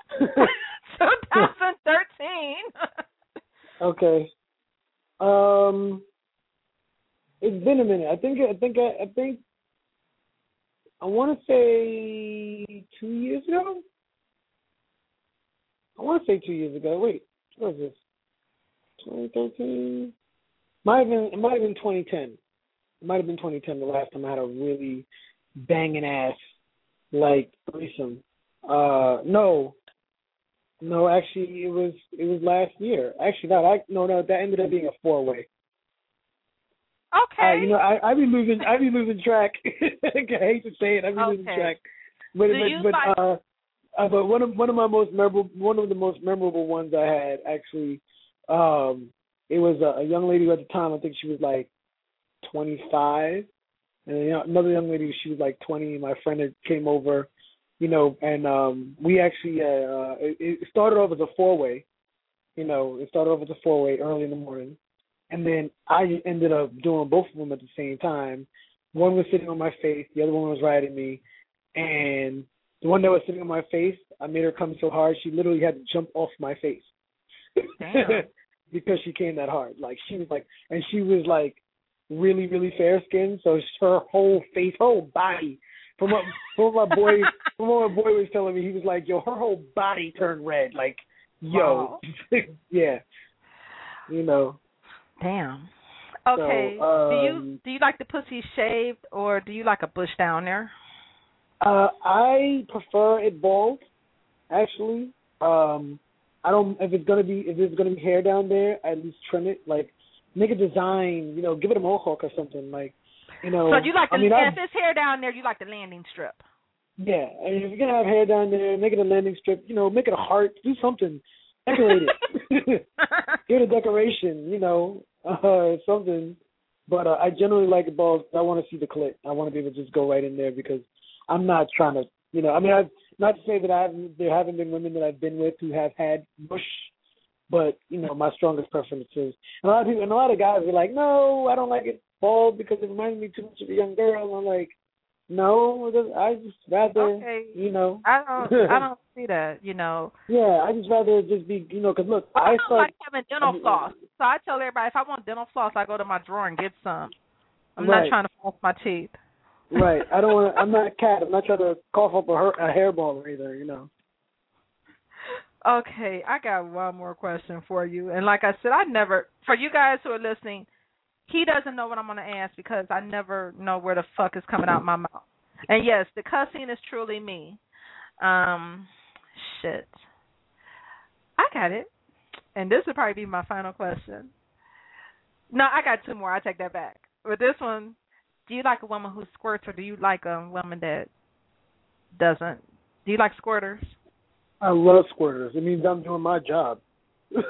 2013. Okay. It's been a minute. I think I want to say 2 years ago. Wait, what was this? 2013. It might have been 2010. It might have been 2010 the last time I had a really banging ass like threesome. No, actually it was last year. Actually, no, that ended up being a 4-way. Okay. I be losing track. I hate to say it, I be losing track. But one of the most memorable ones I had actually, it was a young lady at the time. I think she was like 25, and another young lady, she was like 20. My friend had came over, and we actually it started off as a 4-way. It started off as a 4-way early in the morning. And then I ended up doing both of them at the same time. One was sitting on my face, the other one was riding me. And the one that was sitting on my face, I made her come so hard, she literally had to jump off my face. Damn. Because she came that hard. She was really, really fair skinned, so her whole face, her whole body. From what my boy was telling me, he was like, yo, her whole body turned red. Wow. Yeah. Damn. Okay. So, do you like the pussy shaved or do you like a bush down there? I prefer it bald, actually. I don't. If there's gonna be hair down there, at least trim it. Make a design. Give it a mohawk or something. So you like if there's hair down there, you like the landing strip. Yeah, and if you're gonna have hair down there, make it a landing strip. Make it a heart. Do something. Decorate it. Give it a decoration. Something. But I generally like it bald. I want to see the clit. I want to be able to just go right in there because I'm not trying to. I've not to say that there haven't been women that I've been with who have had bush, but my strongest preference is. And a lot of people and a lot of guys are like, no, I don't like it bald because it reminds me too much of a young girl. And I'm like, no, I just rather, okay. I don't see that, Yeah, I just rather just be, because look, I don't like having dental floss. So I tell everybody, if I want dental floss, I go to my drawer and get some. I'm not trying to floss my teeth. Right. I'm not a cat. I'm not trying to cough up a hairball either, Okay, I got one more question for you. And like I said, for you guys who are listening, he doesn't know what I'm going to ask because I never know where the fuck is coming out my mouth. And yes, the cussing is truly me. Shit. I got it. And this would probably be my final question. No, I got two more. I take that back. With this one, do you like a woman who squirts or do you like a woman that doesn't? Do you like squirters? I love squirters. It means I'm doing my job. A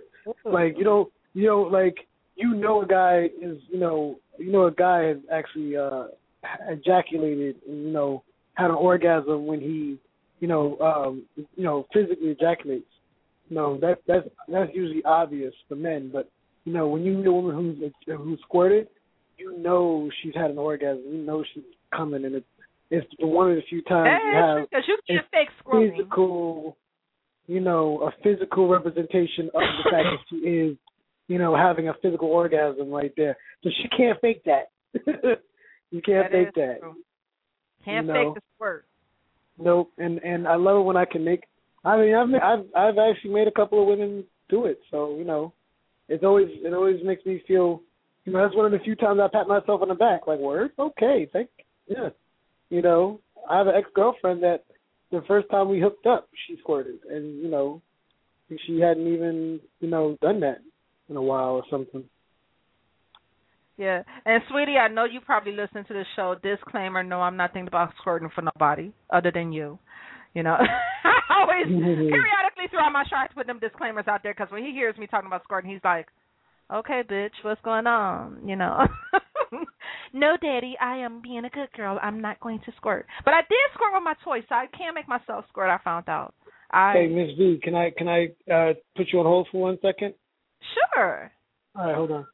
guy is, a guy has actually ejaculated and, had an orgasm when he, physically ejaculates. That's usually obvious for men, but when you meet a woman who's squirted, she's had an orgasm. She's coming, and it's one of the few times you have because you can't fake squirting. Physical, a physical representation of the fact that she is, having a physical orgasm right there. So she can't fake that. You can't fake that. True. Can't fake the squirt. Nope. And I love it when I can make. I've actually made a couple of women do it. So it always makes me feel. That's one of the few times I pat myself on the back. Like, word? Okay, yeah. I have an ex-girlfriend that the first time we hooked up, she squirted, and she hadn't even done that in a while or something. Yeah, and sweetie, I know you probably listen to this show. Disclaimer: no, I'm not thinking about squirting for nobody other than you. I always periodically throughout my show I put them disclaimers out there because when he hears me talking about squirting, he's like, "Okay, bitch, what's going on?" No, Daddy, I am being a good girl. I'm not going to squirt. But I did squirt with my toy, so I can't make myself squirt. I found out. Hey, Miss V, can I put you on hold for 1 second? Sure. All right, hold on.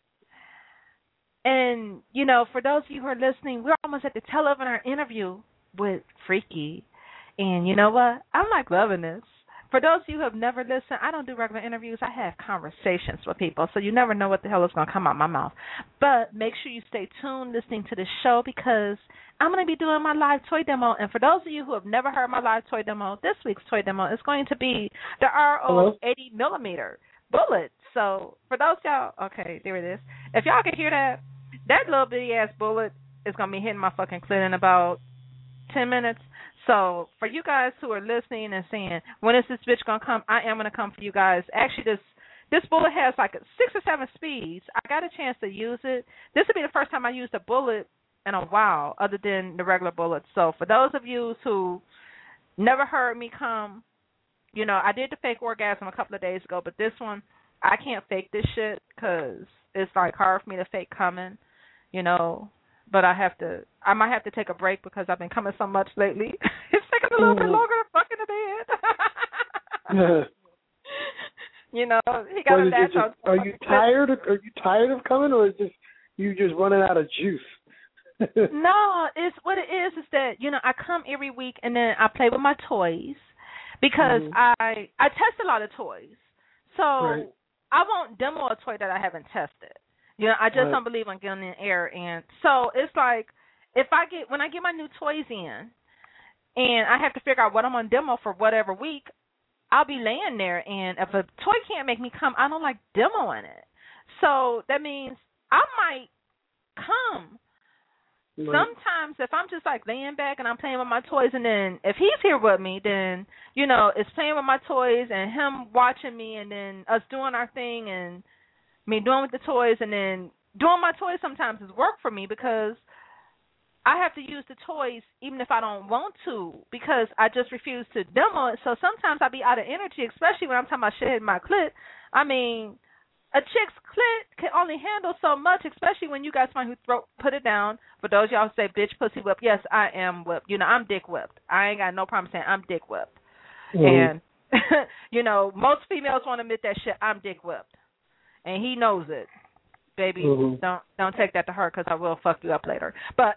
And, for those of you who are listening, we're almost at the tail end of our interview with Freaky. And you know what? I'm like loving this. For those of you who have never listened, I don't do regular interviews. I have conversations with people, so you never know what the hell is going to come out my mouth. But make sure you stay tuned listening to this show because I'm going to be doing my live toy demo. And for those of you who have never heard my live toy demo, this week's toy demo is going to be the RO 80 millimeter bullet. So for those y'all, okay, there it is. If y'all can hear that little bitty ass bullet is going to be hitting my fucking clit in about 10 minutes. So for you guys who are listening and saying, when is this bitch going to come? I am going to come for you guys. Actually, this bullet has like 6 or 7 speeds. I got a chance to use it. This will be the first time I used a bullet in a while other than the regular bullets. So for those of you who never heard me come, I did the fake orgasm a couple of days ago, but this one, I can't fake this shit because it's like hard for me to fake coming, But I might have to take a break because I've been coming so much lately. It's taking a little bit longer to fuck in the bed. He got a dash on. Are you tired? Are you tired of coming, or is you just running out of juice? No, it's what it is that I come every week and then I play with my toys because I test a lot of toys, so right. I won't demo a toy that I haven't tested. I just don't believe in getting in air, and so it's like when I get my new toys in, and I have to figure out what I'm on demo for whatever week, I'll be laying there, and if a toy can't make me come, I don't like demoing it. So that means I might come. Right. Sometimes if I'm just like laying back and I'm playing with my toys, and then if he's here with me, then it's playing with my toys and him watching me, and then us doing our thing and me doing with the toys, and then doing my toys sometimes is work for me because I have to use the toys even if I don't want to because I just refuse to demo it. So sometimes I'll be out of energy, especially when I'm talking about shit hitting my clit. I mean, a chick's clit can only handle so much, especially when you got somebody who put it down. For those y'all who say, bitch, pussy whip, yes, I am whipped. I'm dick whipped. I ain't got no problem saying I'm dick whipped. Mm-hmm. And, most females won't admit that shit, I'm dick whipped. And he knows it, baby. Mm-hmm. Don't take that to heart because I will fuck you up later. But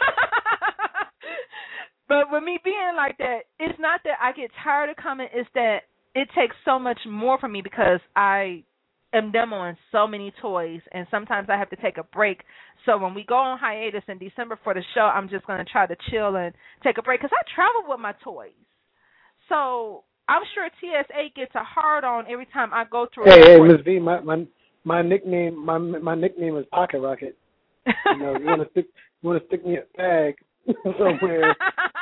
with me being like that, it's not that I get tired of coming. It's that it takes so much more from me because I am demoing so many toys, and sometimes I have to take a break. So when we go on hiatus in December for the show, I'm just going to try to chill and take a break because I travel with my toys. So I'm sure TSA gets a hard on every time I go through. Hey, Ms. V, my nickname is Pocket Rocket. You want to stick me a bag somewhere.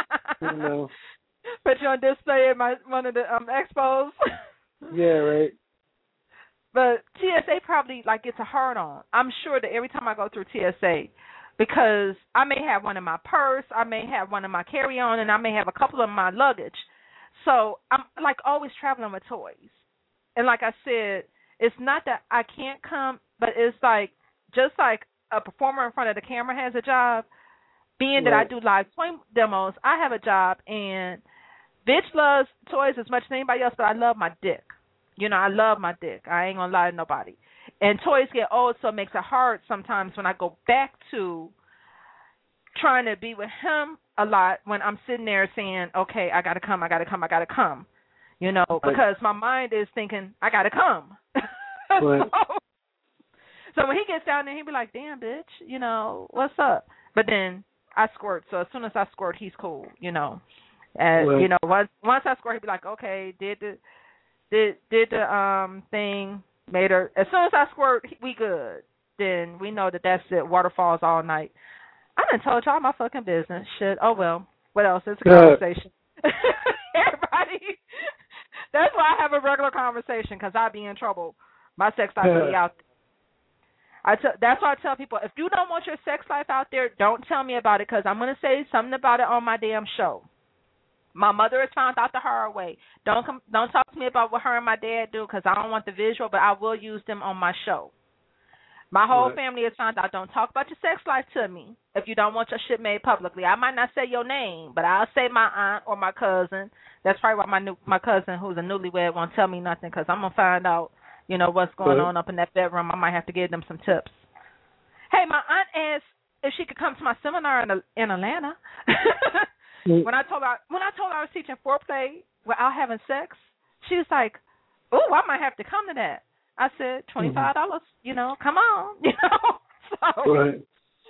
Put you on display at one of the expos. Yeah, right. But TSA probably gets a hard on. I'm sure that every time I go through TSA, because I may have one in my purse, I may have one in my carry-on, and I may have a couple in my luggage. So I'm always traveling with toys. And like I said, it's not that I can't come, but it's just like a performer in front of the camera has a job, being that I do live toy demos, I have a job, and bitch loves toys as much as anybody else, but I love my dick. I love my dick. I ain't going to lie to nobody. And toys get old, so it makes it hard sometimes when I go back to trying to be with him a lot when I'm sitting there saying, okay, I got to come, because my mind is thinking, I got to come. Right. So when he gets down there, he be like, damn, bitch, what's up? But then I squirt, so as soon as I squirt, he's cool, And, right. Once I squirt, he'd be like, okay, did the thing, made her, as soon as I squirt, we good. Then we know that's it, waterfalls all night. I done told y'all my fucking business. Shit. Oh, well. What else? It's a conversation. Everybody. That's why I have a regular conversation, because I be in trouble. My sex life will be out there. That's why I tell people, if you don't want your sex life out there, don't tell me about it, because I'm going to say something about it on my damn show. My mother has found out the hard way. Don't talk to me about what her and my dad do, because I don't want the visual, but I will use them on my show. My whole Right. family has found out, don't talk about your sex life to me if you don't want your shit made publicly. I might not say your name, but I'll say my aunt or my cousin. That's probably why my cousin, who's a newlywed, won't tell me nothing, because I'm going to find out, what's going Right. on up in that bedroom. I might have to give them some tips. Hey, my aunt asked if she could come to my seminar in Atlanta. When I told her I was teaching foreplay without having sex, she was like, "Oh, I might have to come to that." I said, $25, come on, So Right.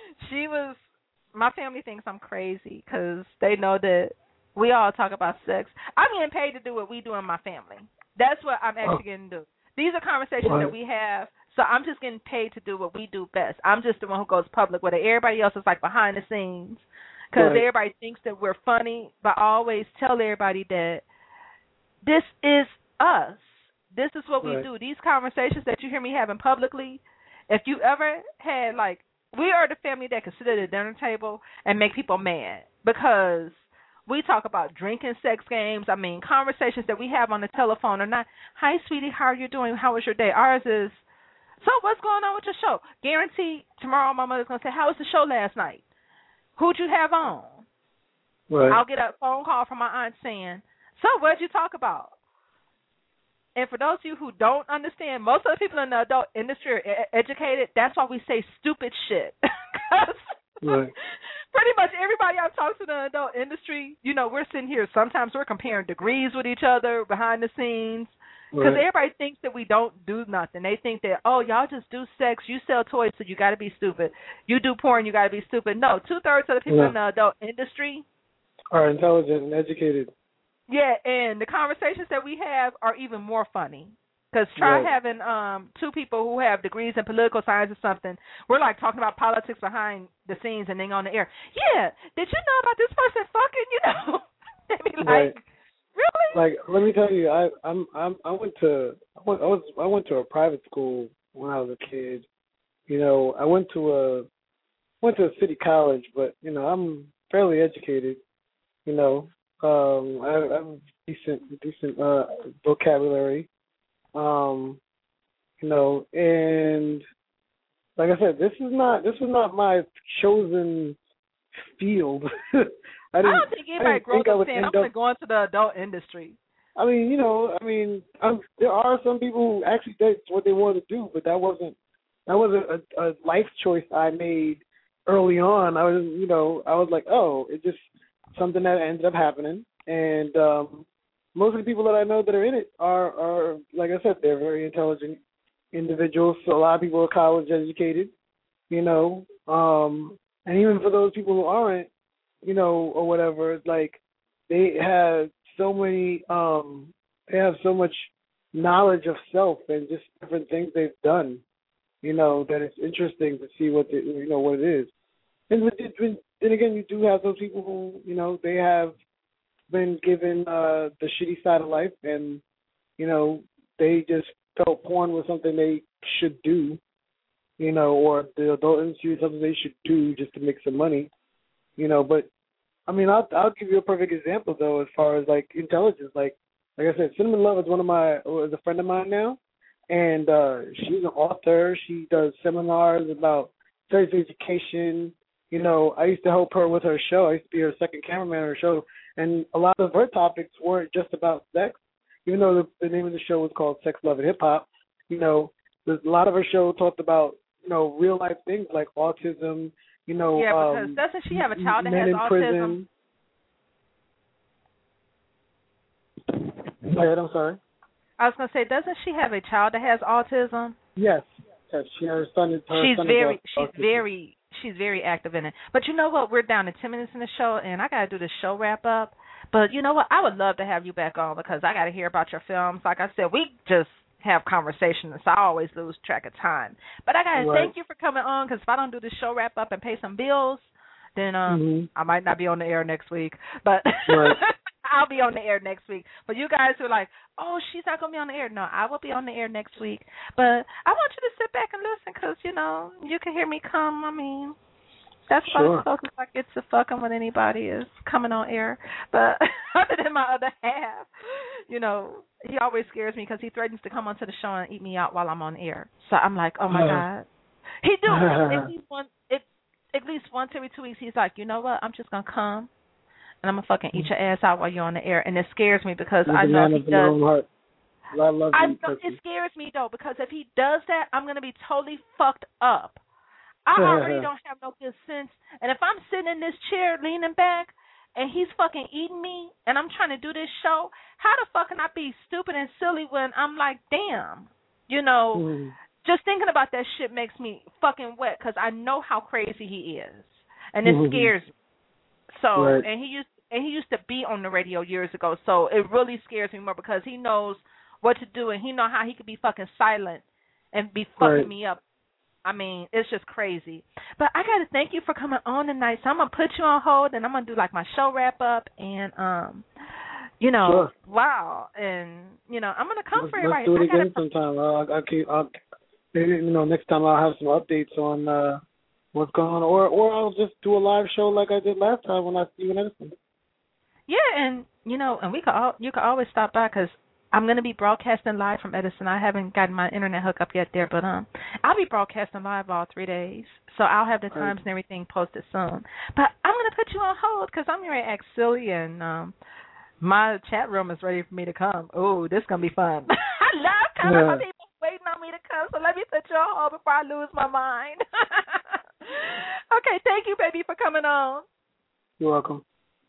my family thinks I'm crazy because they know that we all talk about sex. I'm getting paid to do what we do in my family. That's what I'm actually getting to do. These are conversations that we have, so I'm just getting paid to do what we do best. I'm just the one who goes public, where everybody else is like behind the scenes, because everybody thinks that we're funny, but I always tell everybody that this is us. This is what we do. These conversations that you hear me having publicly, if you ever had, we are the family that can sit at a dinner table and make people mad, because we talk about drinking, sex games. I mean, conversations that we have on the telephone are not, "Hi, sweetie, how are you doing? How was your day?" Ours is, "So what's going on with your show?" Guarantee tomorrow my mother's going to say, "How was the show last night? Who'd you have on?" Right. I'll get a phone call from my aunt saying, "So what'd you talk about?" And for those of you who don't understand, most of the people in the adult industry are educated. That's why we say stupid shit. Right. Pretty much everybody I've talked to in the adult industry, we're sitting here. Sometimes we're comparing degrees with each other behind the scenes, because everybody thinks that we don't do nothing. They think that, oh, y'all just do sex. You sell toys, so you got to be stupid. You do porn, you got to be stupid. No, 2/3 of the people in the adult industry are intelligent and educated. Yeah, and the conversations that we have are even more funny. Because try having two people who have degrees in political science or something. We're like talking about politics behind the scenes and then on the air. Yeah, did you know about this person fucking? They be like, really? Like, let me tell you, I went to a private school when I was a kid. I went to a city college, but I'm fairly educated. I have decent vocabulary. And like I said, this was not my chosen field. I don't think anybody grows up saying, "I'm going to go into the adult industry." I mean, there are some people who actually that's what they want to do, but that wasn't a life choice I made early on. I was like, oh, it's just something that ended up happening, and most of the people that I know that are in it are like I said, they're very intelligent individuals. So a lot of people are college educated, and even for those people who aren't, or whatever, it's like they have so many, they have so much knowledge of self and just different things they've done, that it's interesting to see what what it is. And then again, you do have those people who, they have been given the shitty side of life, and they just felt porn was something they should do, or the adult industry is something they should do just to make some money, But I mean, I'll give you a perfect example though, as far as like intelligence. Like I said, Cinnamon Love is is a friend of mine now, and she's an author. She does seminars about sex education. I used to help her with her show. I used to be her second cameraman on her show. And a lot of her topics weren't just about sex, even though the name of the show was called Sex, Love, and Hip Hop. There's a lot of her show talked about, real life things like autism, Yeah, because doesn't she have a child that has autism? Prison. Go ahead, I'm sorry. I was going to say, doesn't she have a child that has autism? Yes. She has She's very active in it. But you know what? We're down to 10 minutes in the show, and I got to do the show wrap up. But you know what? I would love to have you back on, because I got to hear about your films. Like I said, we just have conversations, so I always lose track of time. But I got to thank you for coming on, because if I don't do the show wrap up and pay some bills, then I might not be on the air next week. But I'll be on the air next week. But you guys who are like, oh, she's not going to be on the air. No, I will be on the air next week. But I want you to sit back and listen, because, you can hear me come. I mean, that's about as close as I get to fucking with anybody is coming on air. But other than my other half, he always scares me, because he threatens to come onto the show and eat me out while I'm on air. So I'm like, oh, my God. He do. At least once every 2 weeks, he's like, you know what? I'm just gonna come and I'm gonna fucking eat your ass out while you're on the air, and it scares me because I know if he does. I love him. It scares me though because if he does that, I'm gonna be totally fucked up. I already don't have no good sense, and if I'm sitting in this chair leaning back and he's fucking eating me, and I'm trying to do this show, how the fuck can I be stupid and silly when I'm like, damn, you know? Just thinking about that shit makes me fucking wet because I know how crazy he is, and it scares me. So, right. and he used to be on the radio years ago, so it really scares me more because he knows what to do and he know how he could be fucking silent and be fucking me up. I mean, it's just crazy. But I got to thank you for coming on tonight. So I'm going to put you on hold, and I'm going to do, like, my show wrap-up. And, you know, wow. And, you know, I'm going to come for everybody. Let's do it again sometime. Maybe, you know, next time I'll have some updates on what's going on. Or I'll just do a live show like I did last time when I see you in Edison. Yeah, and, you know, and you could always stop by because I'm going to be broadcasting live from Edison. I haven't gotten my internet hookup yet there, but I'll be broadcasting live all 3 days. So I'll have the times and everything posted soon. But I'm going to put you on hold because I'm going to act silly, and my chat room is ready for me to come. Oh, this is going to be fun. I love coming for people waiting on me to come, so let me put you on hold before I lose my mind. Okay, thank you, baby, for coming on. You're welcome.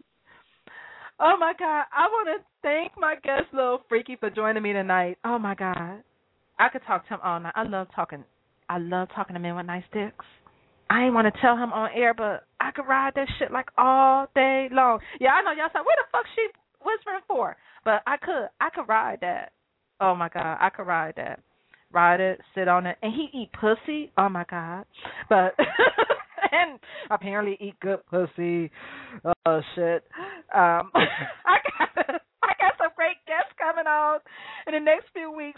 Oh, my God. I want to thank my guest, Lil Freaky, for joining me tonight. Oh, my God. I could talk to him all night. I love talking to men with nice dicks. I ain't want to tell him on air, but I could ride that shit like all day long. Yeah, I know y'all said, what the fuck she whispering for? But I could ride that. Oh, my God. I could ride that. Ride it, sit on it. And he eat pussy. Oh, my God. But... and apparently eat good pussy. Oh, shit. I got some great guests coming on in the next few weeks.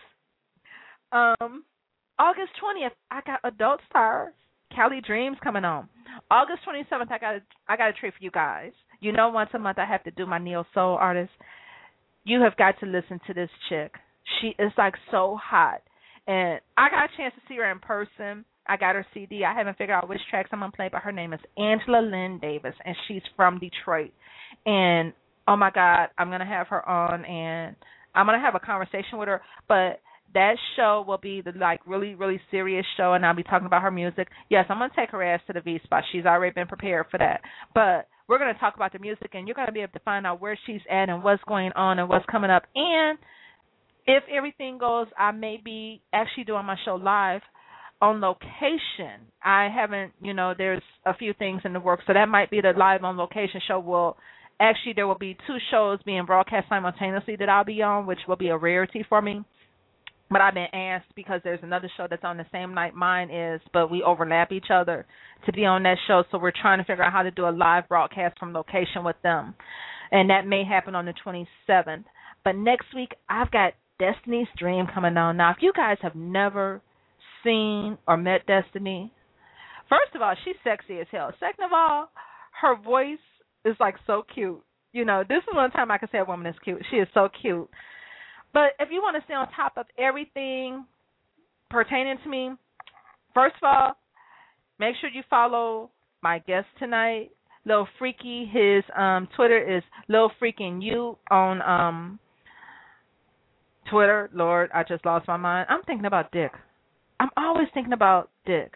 August 20th, I got Adult Star, Cali Dreams coming on. August 27th, I got a treat for you guys. You know, once a month I have to do my neo soul artist. You have got to listen to this chick. She is like so hot, and I got a chance to see her in person. I got her CD. I haven't figured out which tracks I'm going to play, but her name is Angela Lynn Davis, and she's from Detroit. And, oh, my God, I'm going to have her on, and I'm going to have a conversation with her. But that show will be the, like, really, really serious show, and I'll be talking about her music. Yes, I'm going to take her ass to the V-spot. She's already been prepared for that. But we're going to talk about the music, and you're going to be able to find out where she's at and what's going on and what's coming up. And if everything goes, I may be actually doing my show live on location. I haven't, you know, there's a few things in the works, so that might be the live on location show. There will be 2 shows being broadcast simultaneously that I'll be on, which will be a rarity for me. But I've been asked because there's another show that's on the same night mine is, but we overlap each other to be on that show, so we're trying to figure out how to do a live broadcast from location with them. And that may happen on the 27th. But next week, I've got Destiny's Dream coming on. Now, if you guys have never seen or met Destiny, first of all, she's sexy as hell. Second of all, her voice is like so cute. You know, this is one time I can say a woman is cute. She is so cute. But if you want to stay on top of everything pertaining to me, first of all, make sure you follow my guest tonight, Lil Freaky. His Twitter is Lil Freakin' You on Twitter. Lord, I just lost my mind. I'm thinking about dick. I'm always thinking about dick.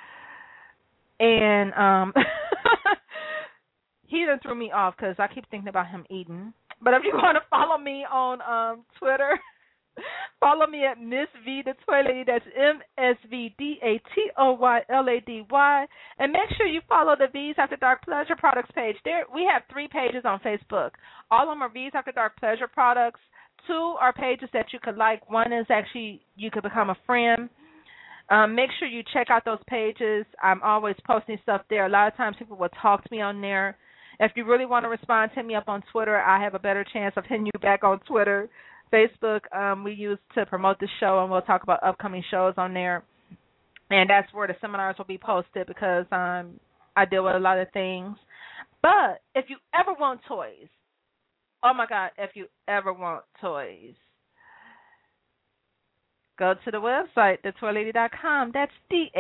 And he done threw me off because I keep thinking about him eating. But if you want to follow me on Twitter, follow me at Miss V the Toy Lady. That's MSVDATOYLADY. And make sure you follow the V's After Dark Pleasure Products page. There, we have 3 pages on Facebook. All of them are V's After Dark Pleasure Products. 2 are pages that you could like. 1 is actually you could become a friend. Make sure you check out those pages. I'm always posting stuff there. A lot of times people will talk to me on there. If you really want to respond, hit me up on Twitter. I have a better chance of hitting you back on Twitter. Facebook, we use to promote the show, and we'll talk about upcoming shows on there. And that's where the seminars will be posted because I deal with a lot of things. But if you ever want toys, oh, my God, if you ever want toys, go to the website, thetoylady.com. That's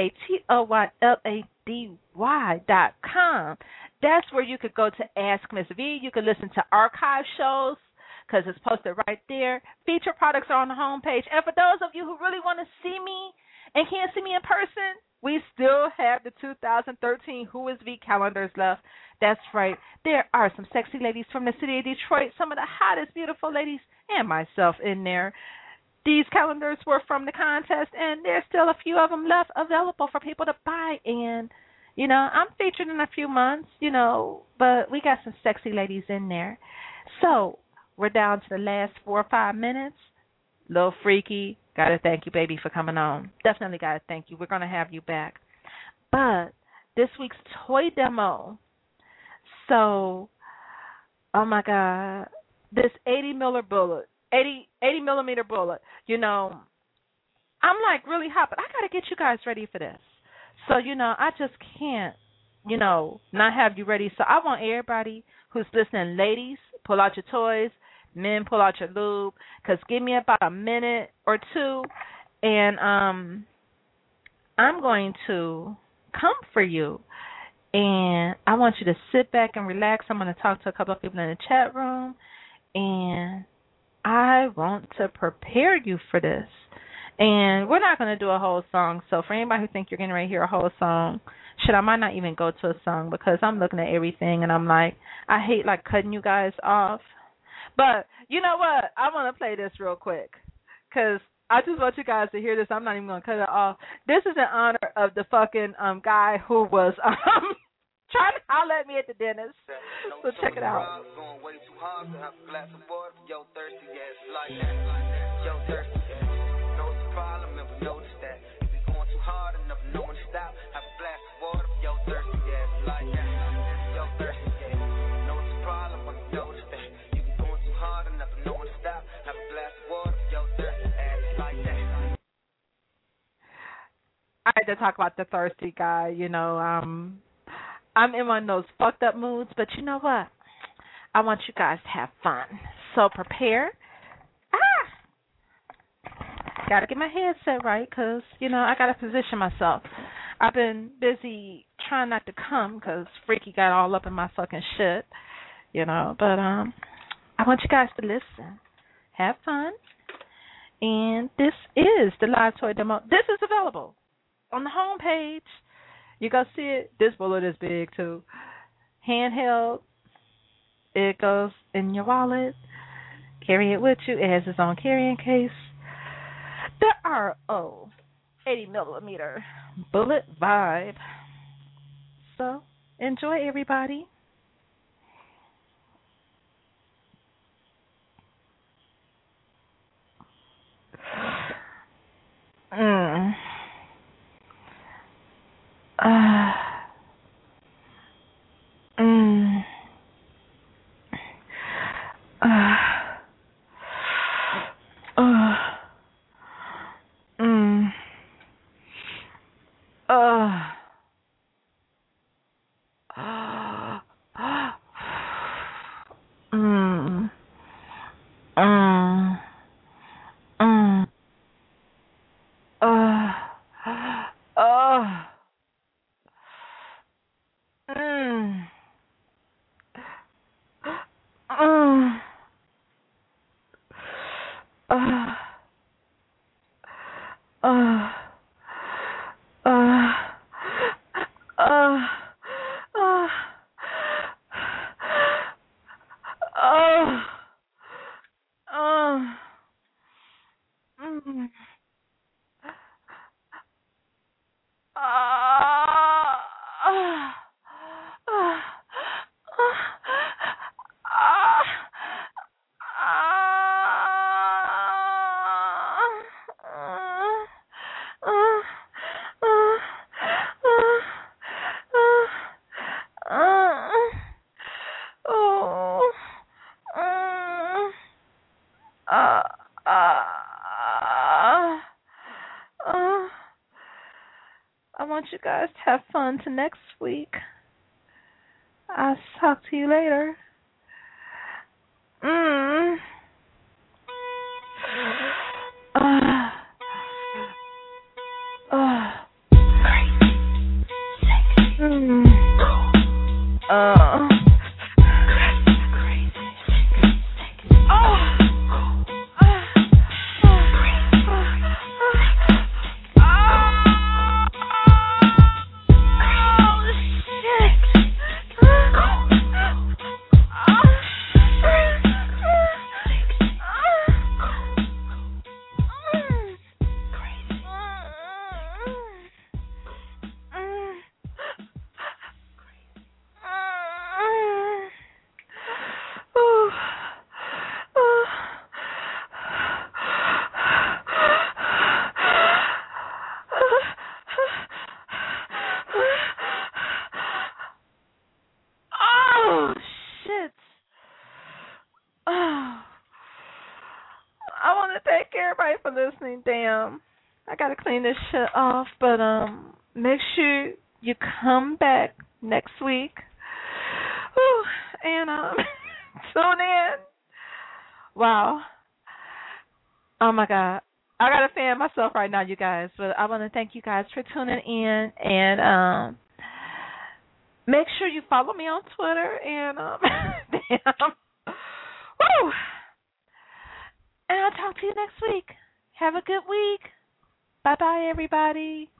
DATOYLADY.com. That's where you could go to Ask Miss V. You can listen to archive shows because it's posted right there. Feature products are on the homepage. And for those of you who really want to see me and can't see me in person, we still have the 2013 Who is V calendars left. That's right. There are some sexy ladies from the city of Detroit, some of the hottest, beautiful ladies, and myself in there. These calendars were from the contest, and there's still a few of them left available for people to buy. And, you know, I'm featured in a few months, you know, but we got some sexy ladies in there. So we're down to the last 4 or 5 minutes. Lil Freaky, got to thank you, baby, for coming on. Definitely got to thank you. We're going to have you back. But this week's toy demo. So, oh, my God, this 80 millimeter bullet, you know, I'm like really hot, but I got to get you guys ready for this. So, you know, I just can't, you know, not have you ready. So I want everybody who's listening, ladies, pull out your toys, men, pull out your lube, because give me about a minute or two, and I'm going to come for you. And I want you to sit back and relax. I'm going to talk to a couple of people in the chat room, and I want to prepare you for this. And we're not going to do a whole song, so for anybody who think you're getting ready to hear a whole song, shit, I might not even go to a song because I'm looking at everything, and I'm like, I hate, like, cutting you guys off. But you know what? I want to play this real quick because I just want you guys to hear this. I'm not even going to cut it off. This is in honor of the fucking guy who was trying to holler at me at the dentist. So check it out. Going way too hard to have a glass of water for your thirsty ass like that. Yo, thirsty ass. Know it's a problem, never noticed that. If you're going too hard enough, no one stop. Have a glass of water for your thirsty ass like that. Yo, thirsty ass. Know it's a problem, but you notice that. You be going too hard enough, no one stop. Have a glass of water for your thirsty ass like that. I had to talk about the thirsty guy, you know. I'm in one of those fucked up moods, but you know what? I want you guys to have fun. So prepare. Got to get my headset right because, you know, I got to position myself. I've been busy trying not to come because Freaky got all up in my fucking shit, you know. But I want you guys to listen. Have fun. And this is the live toy demo. This is available on the homepage. You go see it. This bullet is big, too. Handheld. It goes in your wallet. Carry it with you. It has its own carrying case. The RO 80 millimeter bullet vibe. So, enjoy, everybody. I want you guys to have fun till next week. I'll talk to you later. want to thank everybody for listening. Damn, I got to clean this shit off, but make sure you come back next week. Whew, and tune in. Wow. Oh my God. I got to fan myself right now, you guys, but I want to thank you guys for tuning in, and make sure you follow me on Twitter, and damn. Woo. And I'll talk to you next week. Have a good week. Bye-bye, everybody.